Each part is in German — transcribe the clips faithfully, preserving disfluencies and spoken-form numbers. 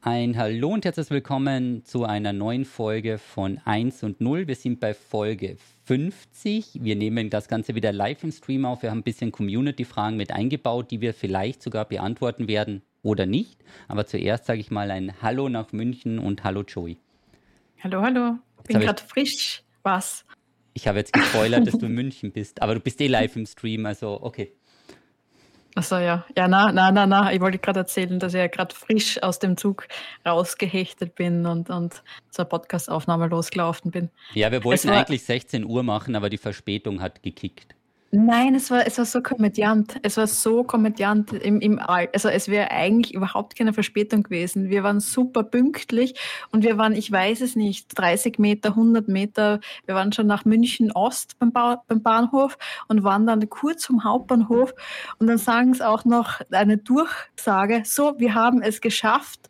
Ein Hallo und herzlich willkommen zu einer neuen Folge von eins und null. Wir sind bei Folge fünfzig. Wir nehmen das Ganze wieder live im Stream auf. Wir haben ein bisschen Community-Fragen mit eingebaut, die wir vielleicht sogar beantworten werden oder nicht. Aber zuerst sage ich mal ein Hallo nach München und Hallo Joey. Hallo, hallo. Ich bin gerade frisch. Was? Ich habe jetzt gespoilert, dass du in München bist. Aber du bist eh live im Stream, also okay. Achso, ja. Ja, na, na, na, na. Ich wollte gerade erzählen, dass ich ja gerade frisch aus dem Zug rausgehechtet bin und, und zur Podcast-Aufnahme losgelaufen bin. Ja, wir wollten war, eigentlich sechzehn Uhr machen, aber die Verspätung hat gekickt. Nein, es war, es war so komödiant. Es war so komödiant im, im All. Also es wäre eigentlich überhaupt keine Verspätung gewesen. Wir waren super pünktlich und wir waren, ich weiß es nicht, dreißig Meter, hundert Meter. Wir waren schon nach München Ost beim, ba- beim Bahnhof und waren dann kurz vom Hauptbahnhof. Und dann sagen sie auch noch eine Durchsage, so, wir haben es geschafft,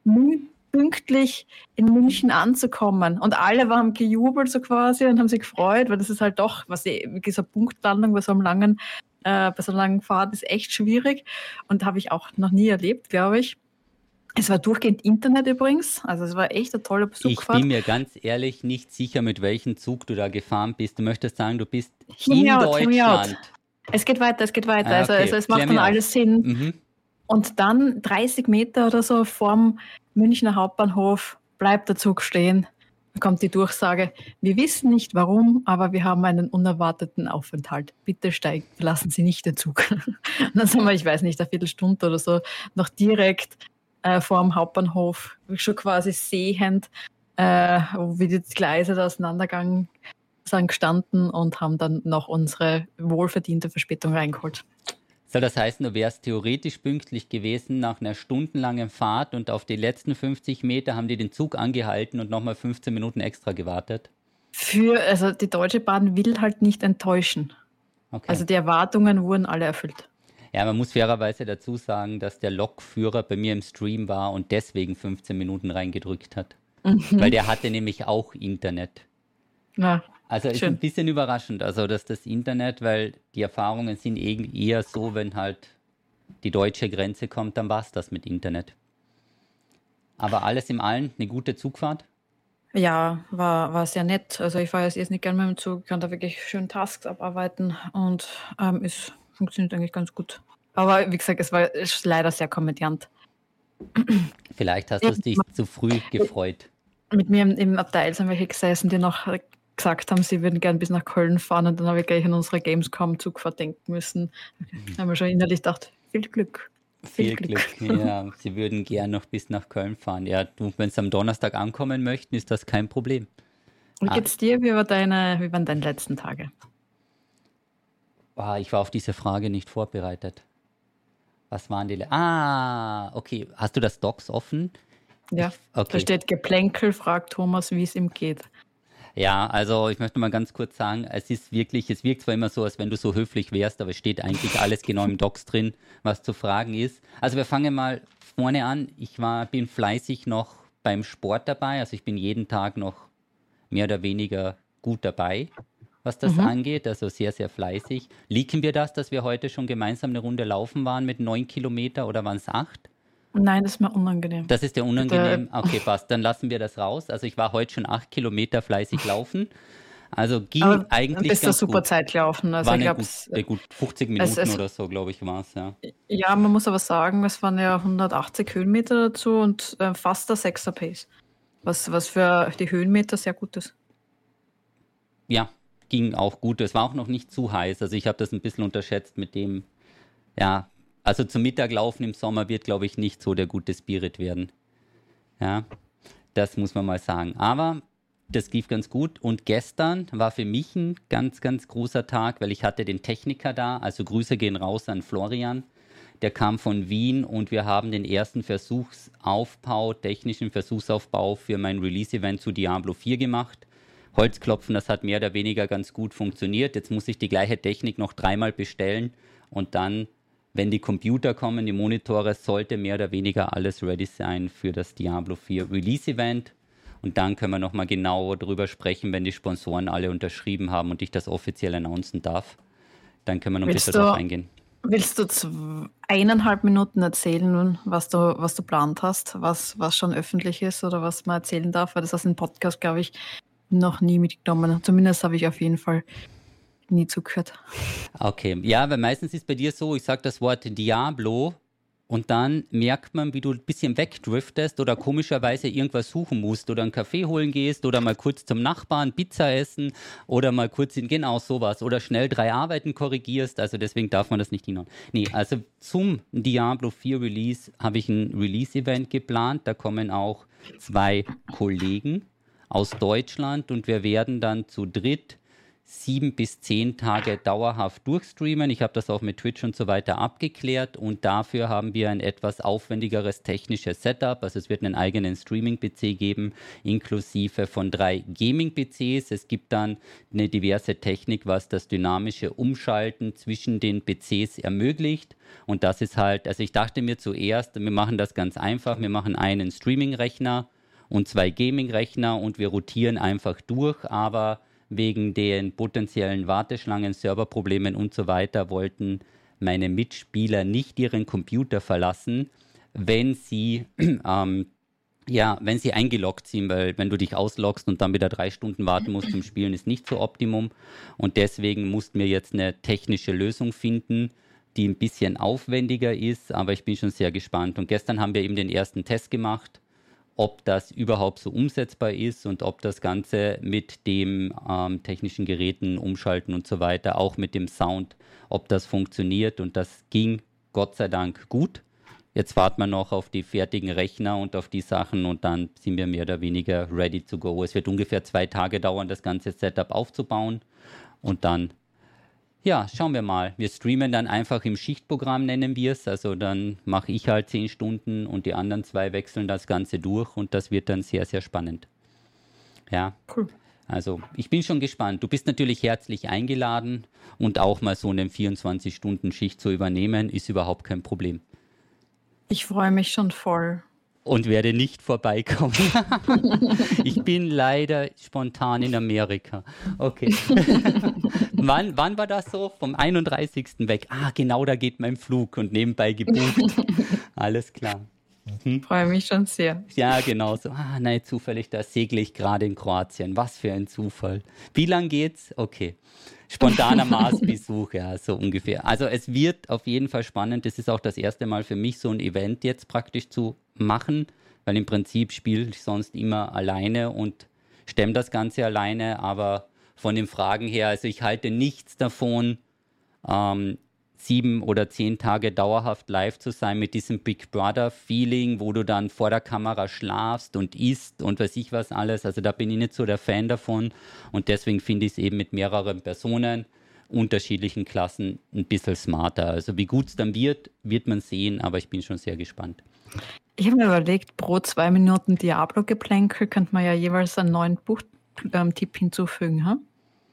pünktlich in München anzukommen. Und alle haben gejubelt so quasi und haben sich gefreut, weil das ist halt doch, was ich, wirklich so eine Punktlandung bei so einem langen, äh, bei so einer langen Fahrt ist echt schwierig und habe ich auch noch nie erlebt, glaube ich. Es war durchgehend Internet übrigens, also es war echt eine tolle Besuchfahrt. Ich bin mir ganz ehrlich nicht sicher, mit welchem Zug du da gefahren bist. Du möchtest sagen, du bist hear in out, Deutschland. Es geht weiter, es geht weiter. Ah, okay. Also, also es macht Klär dann mir alles auf. Sinn. Mhm. Und dann dreißig Meter oder so vorm Münchner Hauptbahnhof bleibt der Zug stehen. Da kommt die Durchsage, wir wissen nicht warum, aber wir haben einen unerwarteten Aufenthalt. Bitte steigen, verlassen Sie nicht den Zug. Und dann sind wir, ich weiß nicht, eine Viertelstunde oder so, noch direkt äh, vor dem Hauptbahnhof, schon quasi sehend, äh, wie die Gleise da auseinandergegangen sind, gestanden und haben dann noch unsere wohlverdiente Verspätung reingeholt. Soll das heißen, du wärst theoretisch pünktlich gewesen nach einer stundenlangen Fahrt und auf die letzten fünfzig Meter haben die den Zug angehalten und nochmal fünfzehn Minuten extra gewartet? Für, also die Deutsche Bahn will halt nicht enttäuschen. Okay. Also die Erwartungen wurden alle erfüllt. Ja, man muss fairerweise dazu sagen, dass der Lokführer bei mir im Stream war und deswegen fünfzehn Minuten reingedrückt hat. Mhm. Weil der hatte nämlich auch Internet. Ja. Also ist Schön. ein bisschen überraschend, also dass das Internet, weil die Erfahrungen sind eher so, wenn halt die deutsche Grenze kommt, dann war es das mit Internet. Aber alles im Allen eine gute Zugfahrt? Ja, war, war sehr nett. Also ich fahre jetzt nicht gerne mit dem Zug, kann da wirklich schön Tasks abarbeiten und ähm, es funktioniert eigentlich ganz gut. Aber wie gesagt, es war leider sehr komödiant. Vielleicht hast du es dich zu früh gefreut. Mit mir im, im Abteil sind welche gesessen, die noch gesagt haben, sie würden gern bis nach Köln fahren und dann habe ich gleich an unsere Gamescom-Zugfahrt denken müssen. Da haben wir schon innerlich gedacht, viel Glück. Viel, viel Glück. Glück, ja. Sie würden gern noch bis nach Köln fahren. Ja, du, wenn sie am Donnerstag ankommen möchten, ist das kein Problem. Wie geht's dir? Wie, war deine, wie waren deine letzten Tage? Oh, ich war auf diese Frage nicht vorbereitet. Was waren die? Le- ah, okay. Hast du das Docs offen? Ja, ich, okay. Da steht Geplänkel, fragt Thomas, wie es ihm geht. Ja, also ich möchte mal ganz kurz sagen, es ist wirklich, es wirkt zwar immer so, als wenn du so höflich wärst, aber es steht eigentlich alles genau im Docs drin, was zu fragen ist. Also wir fangen mal vorne an. Ich war, bin fleißig noch beim Sport dabei, also ich bin jeden Tag noch mehr oder weniger gut dabei, was das mhm. angeht, also sehr, sehr fleißig. Leaken wir das, dass wir heute schon gemeinsam eine Runde laufen waren mit neun Kilometer oder waren es acht? Nein, das ist mir unangenehm. Das ist dir unangenehm? Okay, passt. Dann lassen wir das raus. Also ich war heute schon acht Kilometer fleißig laufen. Also ging Aber eigentlich bist ganz du super gut. Zeit gelaufen. Also war ich eine glaub's, gut, gut fünfzig Minuten es, es, oder so, glaube ich, war es. Ja. ja, man muss aber sagen, es waren ja hundertachtzig Höhenmeter dazu und äh, fast der Sechser Pace. Was, was für die Höhenmeter sehr gut ist. Ja, ging auch gut. Es war auch noch nicht zu heiß. Also ich habe das ein bisschen unterschätzt mit dem, ja, also zum Mittaglaufen im Sommer wird, glaube ich, nicht so der gute Spirit werden. Ja, das muss man mal sagen. Aber das lief ganz gut. Und gestern war für mich ein ganz, ganz großer Tag, weil ich hatte den Techniker da. Also Grüße gehen raus an Florian. Der kam von Wien und wir haben den ersten Versuchsaufbau, technischen Versuchsaufbau für mein Release-Event zu Diablo vier gemacht. Holzklopfen, das hat mehr oder weniger ganz gut funktioniert. Jetzt muss ich die gleiche Technik noch dreimal bestellen und dann, wenn die Computer kommen, die Monitore, sollte mehr oder weniger alles ready sein für das Diablo vier Release-Event. Und dann können wir nochmal genauer drüber sprechen, wenn die Sponsoren alle unterschrieben haben und ich das offiziell announcen darf. Dann können wir noch ein bisschen drauf eingehen. Willst du zw- eineinhalb Minuten erzählen, was du, was du geplant hast, was, was schon öffentlich ist oder was man erzählen darf? Weil das aus dem Podcast, glaube ich, noch nie mitgenommen. Zumindest habe ich auf jeden Fall nie zugehört. Okay, ja, weil meistens ist bei dir so, ich sage das Wort Diablo und dann merkt man, wie du ein bisschen wegdriftest oder komischerweise irgendwas suchen musst oder einen Kaffee holen gehst oder mal kurz zum Nachbarn Pizza essen oder mal kurz in genau sowas oder schnell drei Arbeiten korrigierst, also deswegen darf man das nicht hinhauen. Nee, also zum Diablo vier Release habe ich ein Release-Event geplant, da kommen auch zwei Kollegen aus Deutschland und wir werden dann zu dritt sieben bis zehn Tage dauerhaft durchstreamen. Ich habe das auch mit Twitch und so weiter abgeklärt und dafür haben wir ein etwas aufwendigeres technisches Setup. Also es wird einen eigenen Streaming-P C geben, inklusive von drei Gaming-P Cs. Es gibt dann eine diverse Technik, was das dynamische Umschalten zwischen den P Cs ermöglicht. Und das ist halt, also ich dachte mir zuerst, wir machen das ganz einfach. Wir machen einen Streaming-Rechner und zwei Gaming-Rechner und wir rotieren einfach durch, aber wegen den potenziellen Warteschlangen, Serverproblemen und so weiter wollten meine Mitspieler nicht ihren Computer verlassen, wenn sie, ähm, ja, wenn sie eingeloggt sind, weil wenn du dich ausloggst und dann wieder drei Stunden warten musst zum Spielen, ist nicht so Optimum. Und deswegen mussten wir jetzt eine technische Lösung finden, die ein bisschen aufwendiger ist, aber ich bin schon sehr gespannt. Und gestern haben wir eben den ersten Test gemacht, ob das überhaupt so umsetzbar ist und ob das Ganze mit dem ähm, technischen Geräten umschalten und so weiter, auch mit dem Sound, ob das funktioniert. Und das ging Gott sei Dank gut. Jetzt warten wir noch auf die fertigen Rechner und auf die Sachen und dann sind wir mehr oder weniger ready to go. Es wird ungefähr zwei Tage dauern, das ganze Setup aufzubauen und dann ja, schauen wir mal. Wir streamen dann einfach im Schichtprogramm, nennen wir es. Also dann mache ich halt zehn Stunden und die anderen zwei wechseln das Ganze durch und das wird dann sehr, sehr spannend. Ja, Cool. also ich bin schon gespannt. Du bist natürlich herzlich eingeladen und auch mal so eine vierundzwanzig-Stunden-Schicht zu übernehmen, ist überhaupt kein Problem. Ich freue mich schon voll. Und werde nicht vorbeikommen. Ich bin leider spontan in Amerika. Okay. wann, wann war das so? Vom einunddreißigsten weg. Ah, genau, da geht mein Flug und nebenbei gebucht. Alles klar. Ich freue mich schon sehr. Ja, genau so. Ah, nein, zufällig, da segle ich gerade in Kroatien. Was für ein Zufall. Wie lang geht's? Okay. Spontaner Marsbesuch, ja, so ungefähr. Also es wird auf jeden Fall spannend. Das ist auch das erste Mal für mich, so ein Event jetzt praktisch zu machen, weil im Prinzip spiele ich sonst immer alleine und stemme das Ganze alleine, aber von den Fragen her, also ich halte nichts davon, ähm, sieben oder zehn Tage dauerhaft live zu sein mit diesem Big Brother-Feeling, wo du dann vor der Kamera schlafst und isst und weiß ich was alles. Also da bin ich nicht so der Fan davon und deswegen finde ich es eben mit mehreren Personen, unterschiedlichen Klassen, ein bisschen smarter. Also wie gut es dann wird, wird man sehen, aber ich bin schon sehr gespannt. Ich habe mir überlegt, pro zwei Minuten Diablo-Geplänkel könnte man ja jeweils einen neuen Buchtipp ähm, hinzufügen. Ha?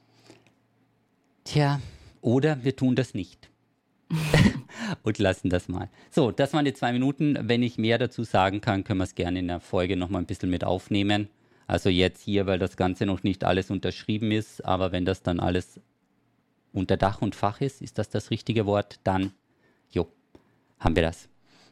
Tja, oder wir tun das nicht. Und lassen das mal. So, das waren die zwei Minuten. Wenn ich mehr dazu sagen kann, können wir es gerne in der Folge nochmal ein bisschen mit aufnehmen. Also jetzt hier, weil das Ganze noch nicht alles unterschrieben ist, aber wenn das dann alles unter Dach und Fach ist, ist das das richtige Wort, dann, jo, haben wir das.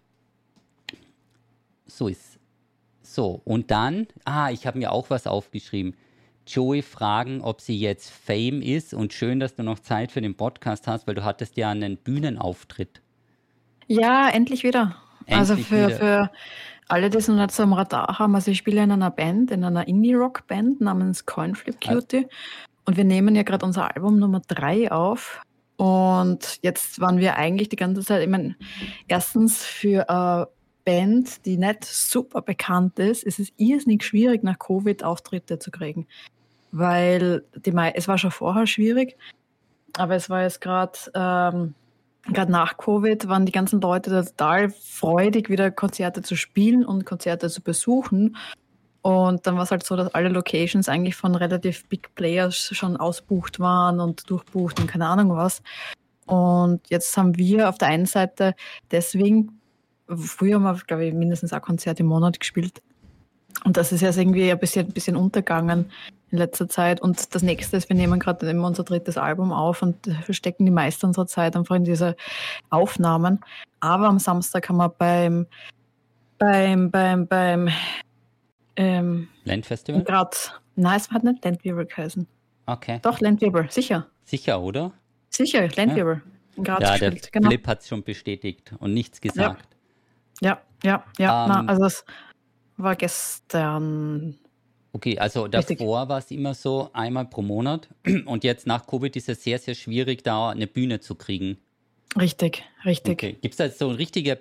So ist. So, und dann, ah, ich habe mir auch was aufgeschrieben. Joey fragen, ob sie jetzt Fame ist und schön, dass du noch Zeit für den Podcast hast, weil du hattest ja einen Bühnenauftritt. Ja, endlich wieder. Endlich also für, wieder. für alle, die es noch nicht so am Radar haben, also ich spiele in einer Band, in einer Indie-Rock-Band namens Coinflip Cutie und wir nehmen ja gerade unser Album Nummer drei auf und jetzt waren wir eigentlich die ganze Zeit, ich meine, erstens für eine Band, die nicht super bekannt ist, ist es irrsinnig schwierig, nach Covid Auftritte zu kriegen. Weil die mei- es war schon vorher schwierig, aber es war jetzt gerade ähm, gerade nach Covid waren die ganzen Leute da total freudig, wieder Konzerte zu spielen und Konzerte zu besuchen. Und dann war es halt so, dass alle Locations eigentlich von relativ Big Players schon ausbucht waren und durchbucht und keine Ahnung was. Und jetzt haben wir auf der einen Seite deswegen, früher haben wir, glaube ich, mindestens ein Konzert im Monat gespielt. Und das ist jetzt irgendwie ein bisschen, ein bisschen untergegangen in letzter Zeit. Und das nächste ist, wir nehmen gerade immer unser drittes Album auf und wir stecken die meiste unserer Zeit einfach in diese Aufnahmen. Aber am Samstag haben wir beim, beim, beim, beim ähm, Landfestival? Graz. Nein, es hat nicht Landwirbel geheißen. Okay. Doch, Landwirbel, sicher. Sicher, oder? Sicher, Landwirbel. In Graz Ja, der gespielt, genau. Flip hat es schon bestätigt und nichts gesagt. Ja, ja, ja. Ähm, na, also es war gestern. Okay, also Richtig. davor war es immer so einmal pro Monat und jetzt nach Covid ist es sehr, sehr schwierig, da eine Bühne zu kriegen. Richtig, richtig. Okay. Gibt es da so richtige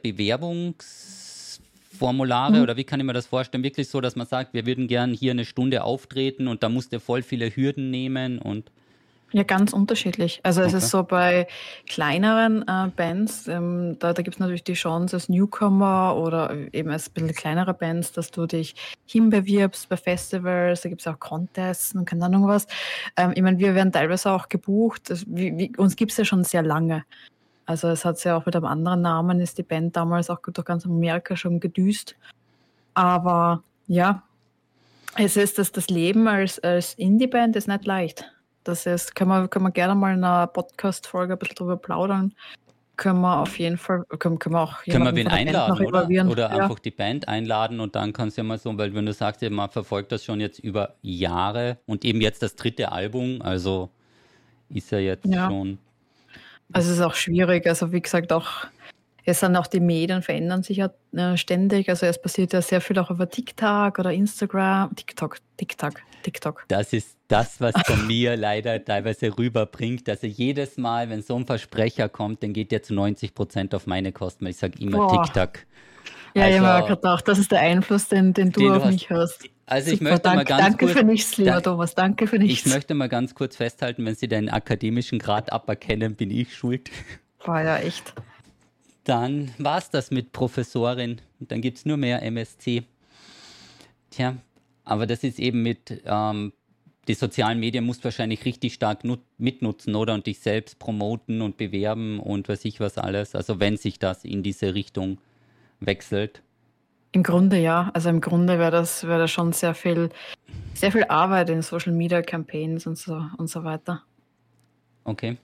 Bewerbungsformulare Mhm. oder wie kann ich mir das vorstellen? Wirklich so, dass man sagt, wir würden gern hier eine Stunde auftreten und da musst du voll viele Hürden nehmen und Ja, ganz unterschiedlich. Also es Okay. ist so bei kleineren äh, Bands, ähm, da, da gibt es natürlich die Chance als Newcomer oder eben als ein bisschen kleinere Bands, dass du dich hinbewirbst bei Festivals, da gibt es auch Contests und keine Ahnung was. Ähm, ich meine, wir werden teilweise auch gebucht. Das, wie, wie, uns gibt es ja schon sehr lange. Also es hat ja auch mit einem anderen Namen, ist die Band damals auch durch ganz Amerika schon gedüst. Aber ja, es ist das, das Leben als, als Indie-Band ist nicht leicht. Das ist, können wir, können wir gerne mal in einer Podcast-Folge ein bisschen drüber plaudern. Können wir auf jeden Fall, können, können wir auch können wir jemanden wen von der Band einladen, noch oder? involvieren. Oder Ja. einfach die Band einladen und dann kannst du ja mal so, weil wenn du sagst, ja, man verfolgt das schon jetzt über Jahre und eben jetzt das dritte Album, also ist ja jetzt Ja. schon. Also es ist auch schwierig. Also wie gesagt, auch es sind auch die Medien verändern sich ja äh, ständig. Also es passiert ja sehr viel auch über TikTok oder Instagram. TikTok, TikTok, TikTok. Das ist das, was von mir leider teilweise rüberbringt, dass er jedes Mal, wenn so ein Versprecher kommt, dann geht der zu neunzig Prozent auf meine Kosten, weil ich sage immer Boah. TikTok. Ja, ich habe Also- mir gerade gedacht, das ist der Einfluss, den, den du Den du auf hast. mich hast. Also ich Super, möchte danke, mal ganz danke kurz, für nichts, lieber Da- Thomas. Danke für ich nichts. möchte mal ganz kurz festhalten, wenn Sie deinen akademischen Grad aberkennen, bin ich schuld. War ja echt. Dann war es das mit Professorin. Und dann gibt es nur mehr M S C. Tja, aber das ist eben mit, ähm, die sozialen Medien musst du wahrscheinlich richtig stark nut- mitnutzen, oder? Und dich selbst promoten und bewerben und weiß ich was alles. Also wenn sich das in diese Richtung wechselt. Im Grunde ja. Also im Grunde wäre das, wäre das schon sehr viel, sehr viel Arbeit in Social Media Campaigns und so und so weiter. Okay.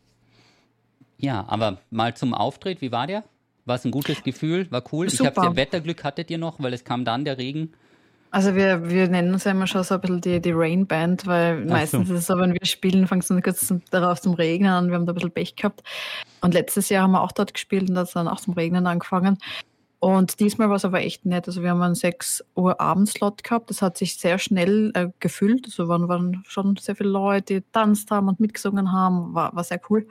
Ja, aber mal zum Auftritt, wie war der? War es ein gutes Gefühl? War cool? Ich Super. habe Wetterglück hattet ihr noch, weil es kam dann der Regen. Also wir, wir nennen uns ja immer schon so ein bisschen die, die Rain Band, weil Ach meistens so. ist es so, wenn wir spielen, fängt es dann kurz zum, darauf zum Regnen an. Wir haben da ein bisschen Pech gehabt. Und letztes Jahr haben wir auch dort gespielt und da hat es dann auch zum Regnen angefangen. Und diesmal war es aber echt nett. Also wir haben einen sechs Uhr Abendslot gehabt. Das hat sich sehr schnell äh, gefüllt. Also waren, waren schon sehr viele Leute, die tanzt haben und mitgesungen haben. War, war sehr cool.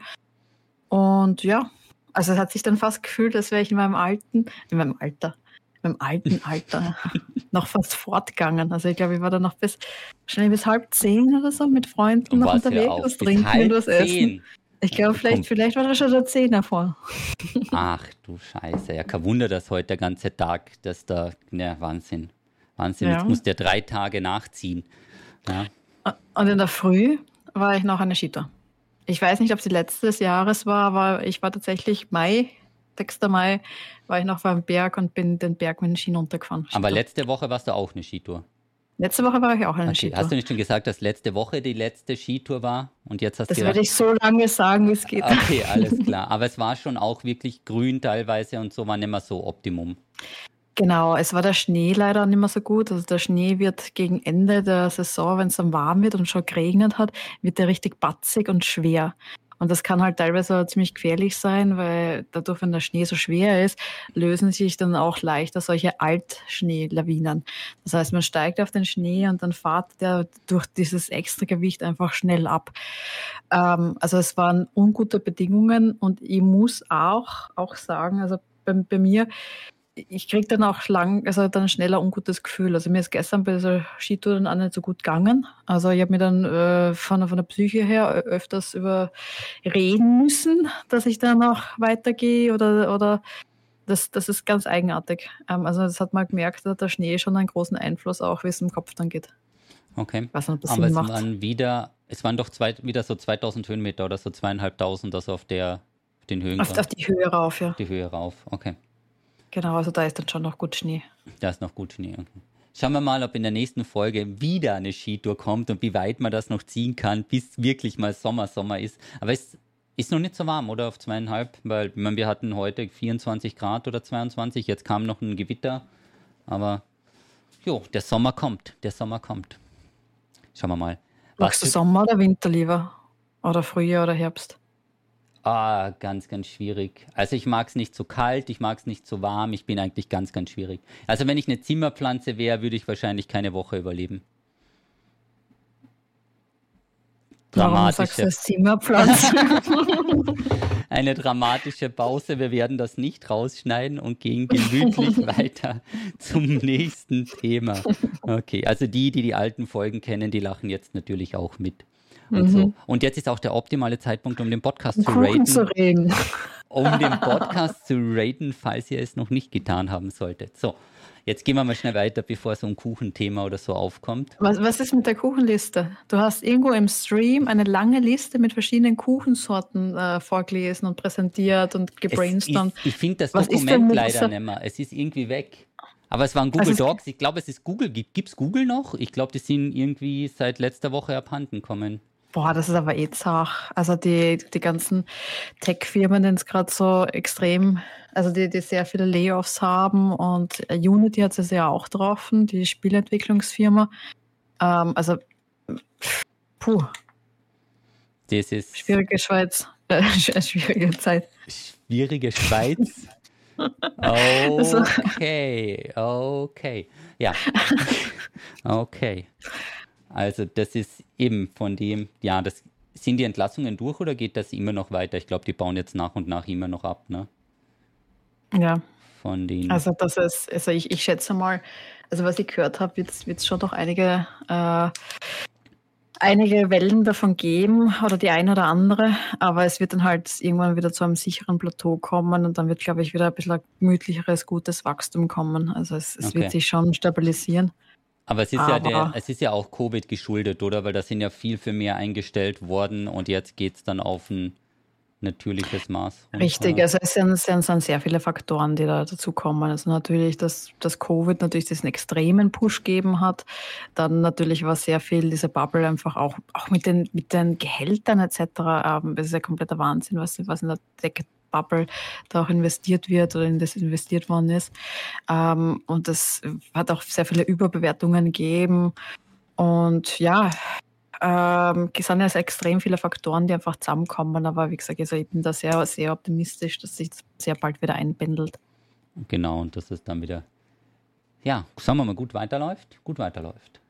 Und ja, also es hat sich dann fast gefühlt, als wäre ich in meinem alten, in meinem Alter, in meinem alten Alter noch fast fortgegangen. Also ich glaube, ich war dann noch bis, wahrscheinlich bis halb zehn oder so mit Freunden Und noch war's ja unterwegs, auch was bis trinken und halb was essen. zehn. Ich glaube, Komm. vielleicht, vielleicht war da schon der Zehn davor. Ach du Scheiße, ja, kein Wunder, dass heute der ganze Tag, dass da, ja, Wahnsinn. Wahnsinn, Ja. jetzt muss der drei Tage nachziehen. Ja. Und in der Früh war ich noch eine Skitour. Ich weiß nicht, ob sie letztes Jahres war, aber ich war tatsächlich Mai, sechster Mai, war ich noch beim Berg und bin den Berg mit den Skien runtergefahren. Aber Skitour. letzte Woche warst du auch eine Skitour. Letzte Woche war ich auch eine Okay. Skitour. Hast du nicht schon gesagt, dass letzte Woche die letzte Skitour war? Und jetzt hast Das du werde ich so lange sagen, wie es geht. Okay, alles klar. Aber es war schon auch wirklich grün teilweise und so war nicht mehr so Optimum. Genau, es war der Schnee leider nicht mehr so gut. Also der Schnee wird gegen Ende der Saison, wenn es dann warm wird und schon geregnet hat, wird der richtig batzig und schwer. Und das kann halt teilweise ziemlich gefährlich sein, weil dadurch, wenn der Schnee so schwer ist, lösen sich dann auch leichter solche Altschneelawinen. Das heißt, man steigt auf den Schnee und dann fährt der durch dieses Extragewicht einfach schnell ab. Ähm, also es waren ungute Bedingungen und ich muss auch, auch sagen, also bei, bei mir, ich kriege dann auch lang, also dann schneller ungutes Gefühl. Also mir ist gestern bei dieser Skitour dann auch nicht so gut gegangen. Also ich habe mir dann äh, von, von der Psyche her öfters überreden müssen, dass ich dann auch weitergehe oder, oder das, das ist ganz eigenartig. Ähm, also das hat man gemerkt, dass der Schnee schon einen großen Einfluss auch, wie es im Kopf dann geht. Okay. Was ein bisschen Aber es macht. waren wieder, es waren doch zwei, wieder so zweitausend Höhenmeter oder so zweieinhalbtausend, also auf der, auf den Höhen, Auf, auf die Höhe rauf, ja. die Höhe rauf. Okay. Genau, also da ist dann schon noch gut Schnee. Da ist noch gut Schnee. Okay. Schauen wir mal, ob in der nächsten Folge wieder eine Skitour kommt und wie weit man das noch ziehen kann, bis wirklich mal Sommer, Sommer ist. Aber es ist noch nicht so warm, oder? Auf zweieinhalb, weil ich meine, wir hatten heute vierundzwanzig Grad oder zweiundzwanzig, jetzt kam noch ein Gewitter. Aber jo, der Sommer kommt, der Sommer kommt. Schauen wir mal. Magst du Sommer oder Winter lieber? Oder Frühjahr oder Herbst? Ah, ganz, ganz schwierig. Also ich mag es nicht so kalt, ich mag es nicht so warm, ich bin eigentlich ganz, ganz schwierig. Also wenn ich eine Zimmerpflanze wäre, würde ich wahrscheinlich keine Woche überleben. Warum sagst du das Zimmerpflanze? Eine dramatische Pause, wir werden das nicht rausschneiden und gehen gemütlich weiter zum nächsten Thema. Okay, also die, die die alten Folgen kennen, die lachen jetzt natürlich auch mit. Und, mhm. so. Und jetzt ist auch der optimale Zeitpunkt, um den Podcast zu raten. Zu reden. Um den Podcast zu raten, falls ihr es noch nicht getan haben solltet. So, jetzt gehen wir mal schnell weiter, bevor so ein Kuchenthema oder so aufkommt. Was, was ist mit der Kuchenliste? Du hast irgendwo im Stream eine lange Liste mit verschiedenen Kuchensorten äh, vorgelesen und präsentiert und gebrainstormt. Ist, ich finde das was Dokument leider nicht mehr. Es ist irgendwie weg. Aber es waren Google also Docs. Ich glaube, es ist Google. Gibt es Google noch? Ich glaube, die sind irgendwie seit letzter Woche abhanden gekommen. Boah, das ist aber eh zach. Also die, die ganzen Tech-Firmen, die es gerade so extrem, also die, die sehr viele Layoffs haben und Unity hat es ja auch getroffen, die Spielentwicklungsfirma. Ähm, also, puh. Das ist schwierige Schweiz. Äh, schwierige Zeit. Schwierige Schweiz? Okay, okay. Ja. Okay. Also das ist eben von dem, ja, das sind die Entlassungen durch oder geht das immer noch weiter? Ich glaube, die bauen jetzt nach und nach immer noch ab, ne? Ja. Von den also das ist, also ich, ich schätze mal, also was ich gehört habe, wird es schon doch einige, äh, einige Wellen davon geben oder die eine oder andere, aber es wird dann halt irgendwann wieder zu einem sicheren Plateau kommen und dann wird, glaube ich, wieder ein bisschen ein gemütlicheres, gutes Wachstum kommen. Also es, es Okay. wird sich schon stabilisieren. Aber es ist, Aber ja der, es ist ja auch Covid geschuldet, oder? Weil da sind ja viel für mehr eingestellt worden und jetzt geht es dann auf ein natürliches Maß runter. Richtig, also es sind, es sind sehr viele Faktoren, die da dazu kommen. Also natürlich, dass das Covid natürlich diesen extremen Push gegeben hat. Dann natürlich war sehr viel diese Bubble einfach auch, auch mit den, mit den Gehältern et cetera. Ähm, das ist ja kompletter Wahnsinn, was, was in der Tech Bubble da auch investiert wird oder in das investiert worden ist. Ähm, und das hat auch sehr viele Überbewertungen gegeben. Und ja, ähm, es sind ja extrem viele Faktoren, die einfach zusammenkommen. Aber wie gesagt, also ich bin da sehr, sehr optimistisch, dass sich das sehr bald wieder einpendelt. Genau, und dass es dann wieder, ja, sagen wir mal, gut weiterläuft. Gut weiterläuft.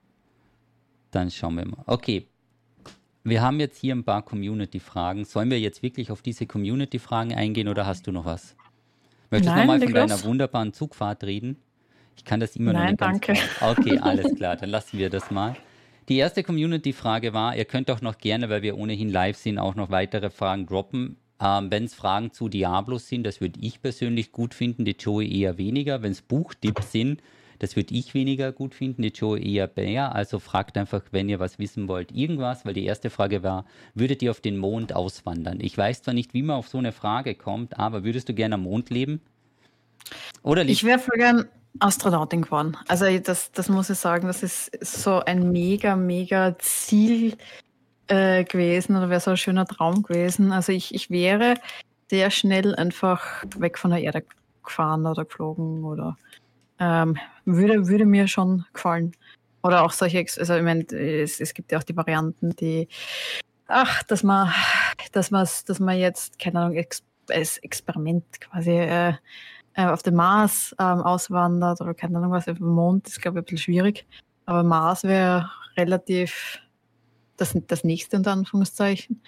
Dann schauen wir mal. Okay. Wir haben jetzt hier ein paar Community-Fragen. Sollen wir jetzt wirklich auf diese Community-Fragen eingehen oder hast du noch was? Möchtest du nochmal von deiner los. wunderbaren Zugfahrt reden? Ich kann das immer Nein, noch nicht ganz danke. Klar. Okay, alles klar, dann lassen wir das mal. Die erste Community-Frage war, ihr könnt auch noch gerne, weil wir ohnehin live sind, auch noch weitere Fragen droppen. Ähm, wenn es Fragen zu Diablo sind, das würde ich persönlich gut finden, die Joey eher weniger. Wenn es Buchtipps sind, das würde ich weniger gut finden, die Joey eher mehr. Also fragt einfach, wenn ihr was wissen wollt, irgendwas, weil die erste Frage war, würdet ihr auf den Mond auswandern? Ich weiß zwar nicht, wie man auf so eine Frage kommt, aber würdest du gerne am Mond leben? Oder ich wäre voll gern Astronautin geworden. Also das, das muss ich sagen, das ist so ein mega, mega Ziel äh, gewesen oder wäre so ein schöner Traum gewesen. Also ich, ich wäre sehr schnell einfach weg von der Erde gefahren oder geflogen oder Ähm, würde, würde mir schon gefallen. Oder auch solche, also ich meine, es, es gibt ja auch die Varianten, die, ach, dass man, dass man, dass man jetzt, keine Ahnung, ex, als Experiment quasi äh, auf den Mars ähm, auswandert oder keine Ahnung was, auf dem Mond ist, glaube ich, ein bisschen schwierig. Aber Mars wäre relativ das, das nächste unter Anführungszeichen.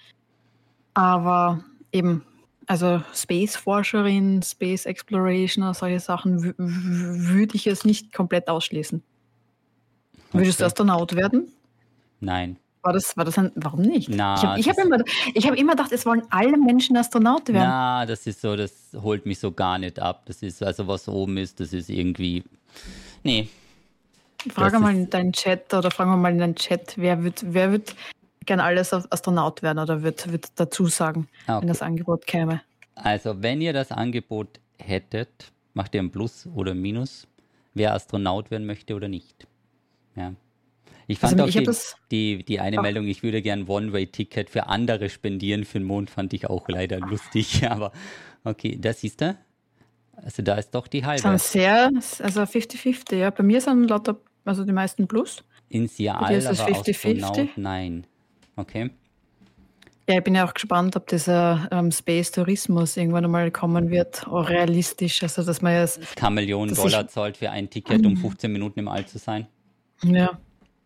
Aber eben, also Space-Forscherin, Space Exploration oder solche Sachen w- w- würde ich jetzt nicht komplett ausschließen. Würdest du Astronaut werden? Nein. War das, war das ein, warum nicht? Na, ich habe ich hab immer, ich hab immer gedacht, es wollen alle Menschen Astronaut werden. Na, das ist so, das holt mich so gar nicht ab. Das ist, also was oben ist, das ist irgendwie, nee. Frage mal in deinen Chat oder fragen wir mal in deinen Chat, wer wird, wer wird gerne alles Astronaut werden oder wird, wird dazu sagen, okay. wenn das Angebot käme? Also, wenn ihr das Angebot hättet, macht ihr ein Plus oder ein Minus. wer Astronaut werden möchte oder nicht. Ja. Ich fand Also auch ich habe die, das. die, die eine Ah, Meldung, ich würde gern One-Way-Ticket für andere spendieren für den Mond, fand ich auch leider lustig. Aber okay, da siehst du. Also da ist doch die sind halbe. sehr, also fifty fifty, ja. Bei mir sind lauter, also die meisten Plus. Ins Bei dir All, ist es aber fifty fifty. Astronaut, nein. Okay. Ja, ich bin ja auch gespannt, ob dieser ähm, Space-Tourismus irgendwann einmal kommen wird, auch realistisch. Also, dass man jetzt, Das kann Millionen dass ich, Dollar zahlt für ein Ticket, um fünfzehn Minuten im All zu sein. ja,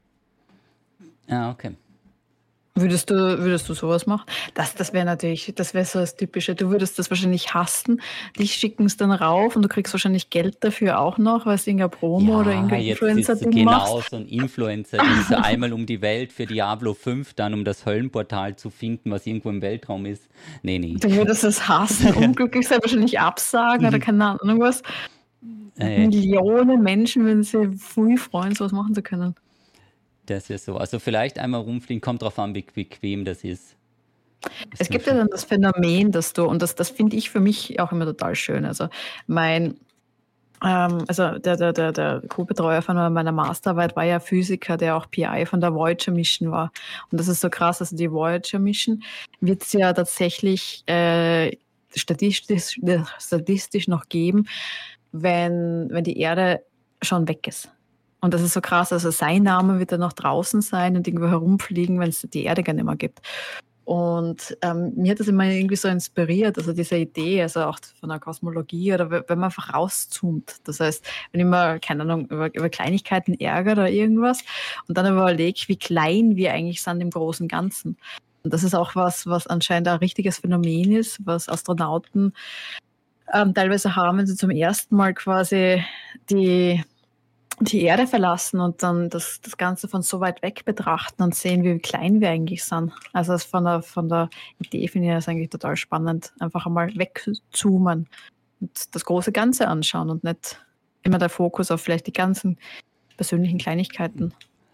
Ja, okay. würdest du, würdest du sowas machen? Das, das wäre natürlich, das wäre so das Typische. Du würdest das wahrscheinlich hassen. Dich schicken es dann rauf und du kriegst wahrscheinlich Geld dafür auch noch, weil es irgendein Promo oder Ja, irgendein jetzt ist Influencer-Ding genau machst. so ein Influencer-Ding, so einmal um die Welt für Diablo fünf, dann um das Höllenportal zu finden, was irgendwo im Weltraum ist. Nee, nee. Du würdest es hassen, unglücklich sein, wahrscheinlich absagen oder keine Ahnung was. Äh, Millionen Menschen würden sich früh freuen, sowas machen zu können. Das ist so. Also vielleicht einmal rumfliegen, kommt drauf an, wie bequem das ist. Es Ist mir gibt ja schon. dann das Phänomen, dass du, und das, das finde ich für mich auch immer total schön. Also mein, ähm, also der, der, der, der Co-Betreuer von meiner Masterarbeit war ja Physiker, der auch P I von der Voyager Mission war. Und das ist so krass, also die Voyager Mission wird es ja tatsächlich äh, statistisch, äh, statistisch noch geben, wenn, wenn die Erde schon weg ist. Und das ist so krass, also sein Name wird dann noch draußen sein und irgendwo herumfliegen, wenn es die Erde gar nicht mehr gibt. Und ähm, mir hat das immer irgendwie so inspiriert, also diese Idee, also auch von der Kosmologie oder w- wenn man einfach rauszoomt. Das heißt, wenn ich mal, keine Ahnung, über, über Kleinigkeiten ärgere oder irgendwas und dann überlege, wie klein wir eigentlich sind im großen und Ganzen. Und das ist auch was, was anscheinend ein richtiges Phänomen ist, was Astronauten ähm, teilweise haben, wenn sie zum ersten Mal quasi die die Erde verlassen und dann das, das Ganze von so weit weg betrachten und sehen, wie klein wir eigentlich sind. Also das von der, von der Idee finde ich das eigentlich total spannend. Einfach einmal wegzoomen und das große Ganze anschauen und nicht immer der Fokus auf vielleicht die ganzen persönlichen Kleinigkeiten.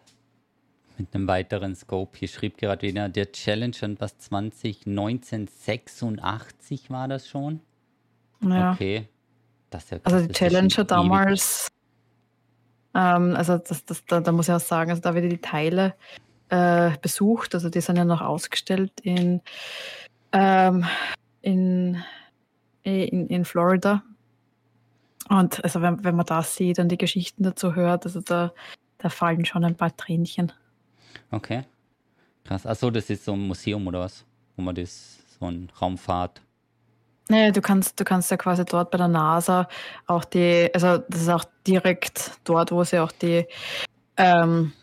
Mit einem weiteren Scope. Hier schrieb gerade wieder, der Challenger, was zwanzig neunzehn sechsundachtzig war das schon? Ja. Okay. Das ist ja Also krass, die das ist schon Challenger ewig. damals, ähm, also das, das, da, da muss ich auch sagen, also da wieder die Teile äh, besucht, also die sind ja noch ausgestellt in, ähm, in, in, in Florida. Und also wenn, wenn man das sieht und die Geschichten dazu hört, also da, da fallen schon ein paar Tränchen. Okay, krass. Achso, das ist so ein Museum oder was? Wo man das, so ein Raumfahrt. Naja, du kannst, du kannst ja quasi dort bei der NASA auch die, also das ist auch direkt dort, wo sie auch die, ähm,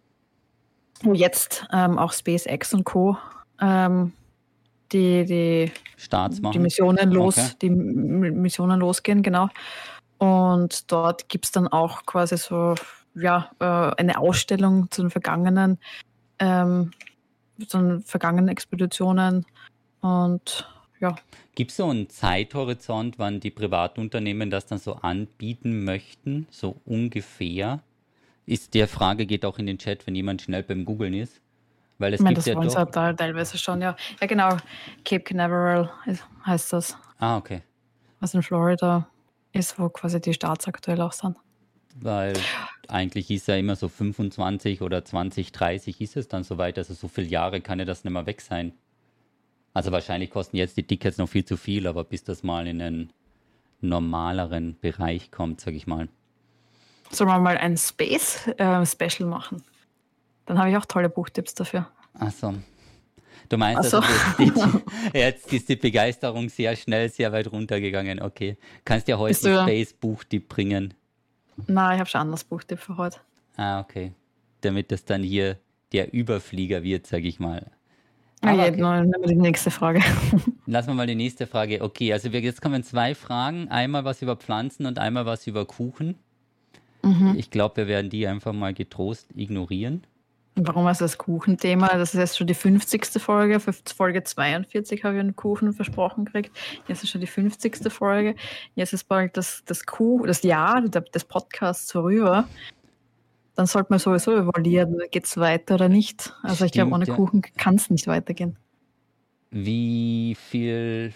wo jetzt ähm, auch SpaceX und Co. Ähm, die, die, Starts die machen. Missionen los, Okay. die M- Missionen losgehen, genau. Und dort gibt es dann auch quasi so, ja, äh, eine Ausstellung zu den vergangenen, ähm, zu den vergangenen Expeditionen. Und ja, Gibt es so einen Zeithorizont, wann die Privatunternehmen das dann so anbieten möchten? So ungefähr? Ist der Frage, geht auch in den Chat, wenn jemand schnell beim Googlen ist. Weil ich es meine, gibt das ja wollen sie doch. halt da teilweise schon, ja. Ja, genau. Cape Canaveral ist, heißt das, Ah, okay. was in Florida ist, wo quasi die Starts aktuell auch sind. Weil eigentlich hieß ja immer so fünfundzwanzig oder zwanzig dreißig hieß es dann soweit. Also so viele Jahre kann ja das nicht mehr weg sein. Also wahrscheinlich kosten jetzt die Tickets noch viel zu viel, aber bis das mal in einen normaleren Bereich kommt, sag ich mal. Sollen wir mal ein Space-Special machen? Dann habe ich auch tolle Buchtipps dafür. Achso. Du meinst, Ach so. also das, die, jetzt ist die Begeisterung sehr schnell, sehr weit runtergegangen. Okay. Kannst ja heute Bist einen du- Space-Buchtipp bringen. Nein, ich habe schon ein anderes Buchtipp für heute. Ah, okay. Damit das dann hier der Überflieger wird, sag ich mal. Ah, Aber ja, okay. dann nehmen wir die nächste Frage. Lassen wir mal die nächste Frage. Okay, also wir, jetzt kommen zwei Fragen. Einmal was über Pflanzen und einmal was über Kuchen. Mhm. Ich glaube, wir werden die einfach mal getrost ignorieren. Und warum ist das Kuchenthema? Das ist jetzt schon die fünfzigste Folge. Für Folge zweiundvierzig habe ich einen Kuchen versprochen gekriegt. Jetzt ist schon die fünfzigste Folge. Jetzt ist bald das, das, Kuh, das Jahr des Podcasts vorüber. Dann sollte man sowieso evaluieren, geht es weiter oder nicht. Also ich glaube, Stimmt, ohne ja. Kuchen kann es nicht weitergehen. Wie viel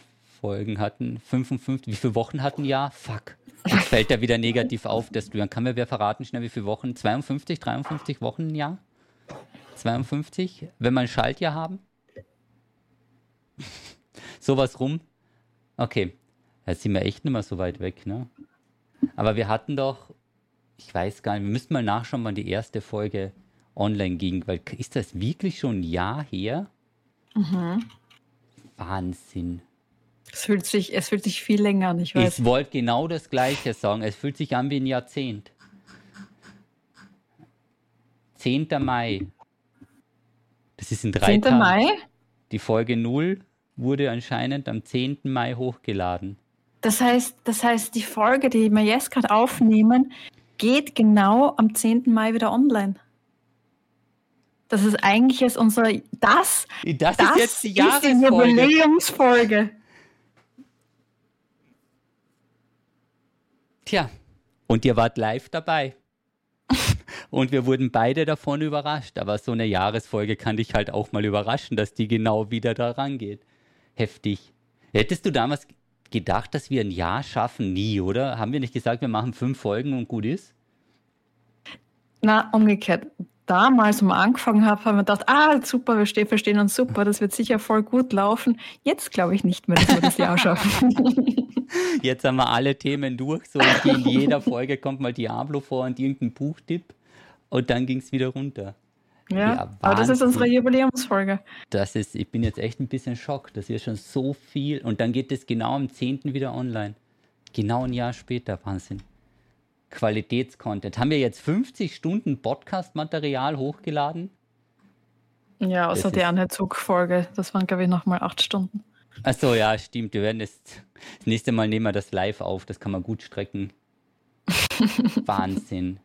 Folgen hatten? fünfundfünfzig. Wie viele Wochen hatten ja? Fuck. Jetzt fällt da wieder negativ auf. Das, kann mir wer verraten schnell, wie viele Wochen? zweiundfünfzig, dreiundfünfzig Wochen im Jahr? zweiundfünfzig? Wenn wir ein Schaltjahr haben? Sowas rum? Okay. Jetzt sind wir echt nicht mehr so weit weg, ne? Aber wir hatten doch, ich weiß gar nicht, wir müssen mal nachschauen, wann die erste Folge online ging, weil ist das wirklich schon ein Jahr her? Mhm. Wahnsinn. Es fühlt sich, es fühlt sich viel länger an, ich weiß. Ich wollte genau das Gleiche sagen. Es fühlt sich an wie ein Jahrzehnt. zehnter Mai. Das ist in drei zehnter Tagen. Mai? Die Folge null wurde anscheinend am zehnten Mai hochgeladen. Das heißt, das heißt, die Folge, die wir jetzt gerade aufnehmen, geht genau am zehnten Mai wieder online. Das ist eigentlich jetzt unser, das, Das, das ist jetzt die ist Jahresfolge. die Jubiläumsfolge. Tja, und ihr wart live dabei. Und wir wurden beide davon überrascht. Aber so eine Jahresfolge kann dich halt auch mal überraschen, dass die genau wieder da rangeht. Heftig. Hättest du damals gedacht, dass wir ein Jahr schaffen? Nie, oder? Haben wir nicht gesagt, wir machen fünf Folgen und gut ist? Na, umgekehrt. Damals, als ich angefangen habe, haben wir gedacht, ah, super, wir verstehen uns super, das wird sicher voll gut laufen. Jetzt glaube ich nicht mehr, dass wir das Jahr schaffen. Jetzt haben wir alle Themen durch. So in jeder Folge kommt mal Diablo vor und irgendein Buchtipp und dann ging es wieder runter. Ja, Ja, aber das ist Wahnsinn. unsere Jubiläumsfolge. Das ist, ich bin jetzt echt ein bisschen schockt, dass wir schon so viel und dann geht es genau am zehnten wieder online. Genau ein Jahr später, Wahnsinn. Qualitätscontent. Haben wir jetzt fünfzig Stunden Podcast-Material hochgeladen? Ja, außer Das die ist- eine Zugfolge. Das waren, glaube ich, nochmal acht Stunden. Achso, ja, stimmt. Wir werden das, das nächste Mal nehmen wir das live auf. Das kann man gut strecken. Wahnsinn.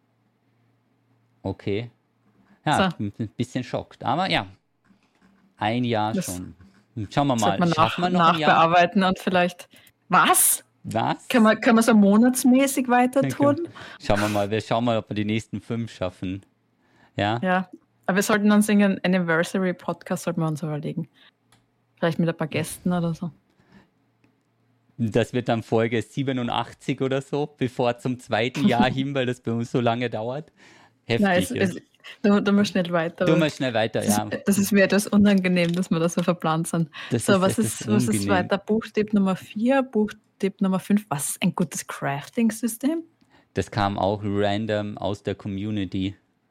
Okay. Ja, So. ein bisschen schockt. Aber ja, ein Jahr Das schon. Schauen wir Sollte mal. man nach, Schaffen wir noch ein Jahr? nachbearbeiten und vielleicht. Was? Was? Können wir, können wir so monatsmäßig weiter tun? Schauen wir mal. Wir schauen mal, ob wir die nächsten fünf schaffen. Ja? Ja. Aber wir sollten uns einen Anniversary-Podcast sollten wir uns überlegen. Vielleicht mit ein paar Gästen oder so. Das wird dann Folge siebenundachtzig oder so, bevor zum zweiten Jahr hin, weil das bei uns so lange dauert. Heftig. Nein, es, ja. es, du, du musst schnell weiter. Tun wir schnell weiter, das, ja. das ist mir etwas unangenehm, dass wir da so verplant sind. Das So, ist was etwas ist, was ist unangenehm. weiter? Buchtipp Nummer vier, Buchtipp Nummer fünf. Was ist ein gutes Crafting-System? Das kam auch random aus der Community.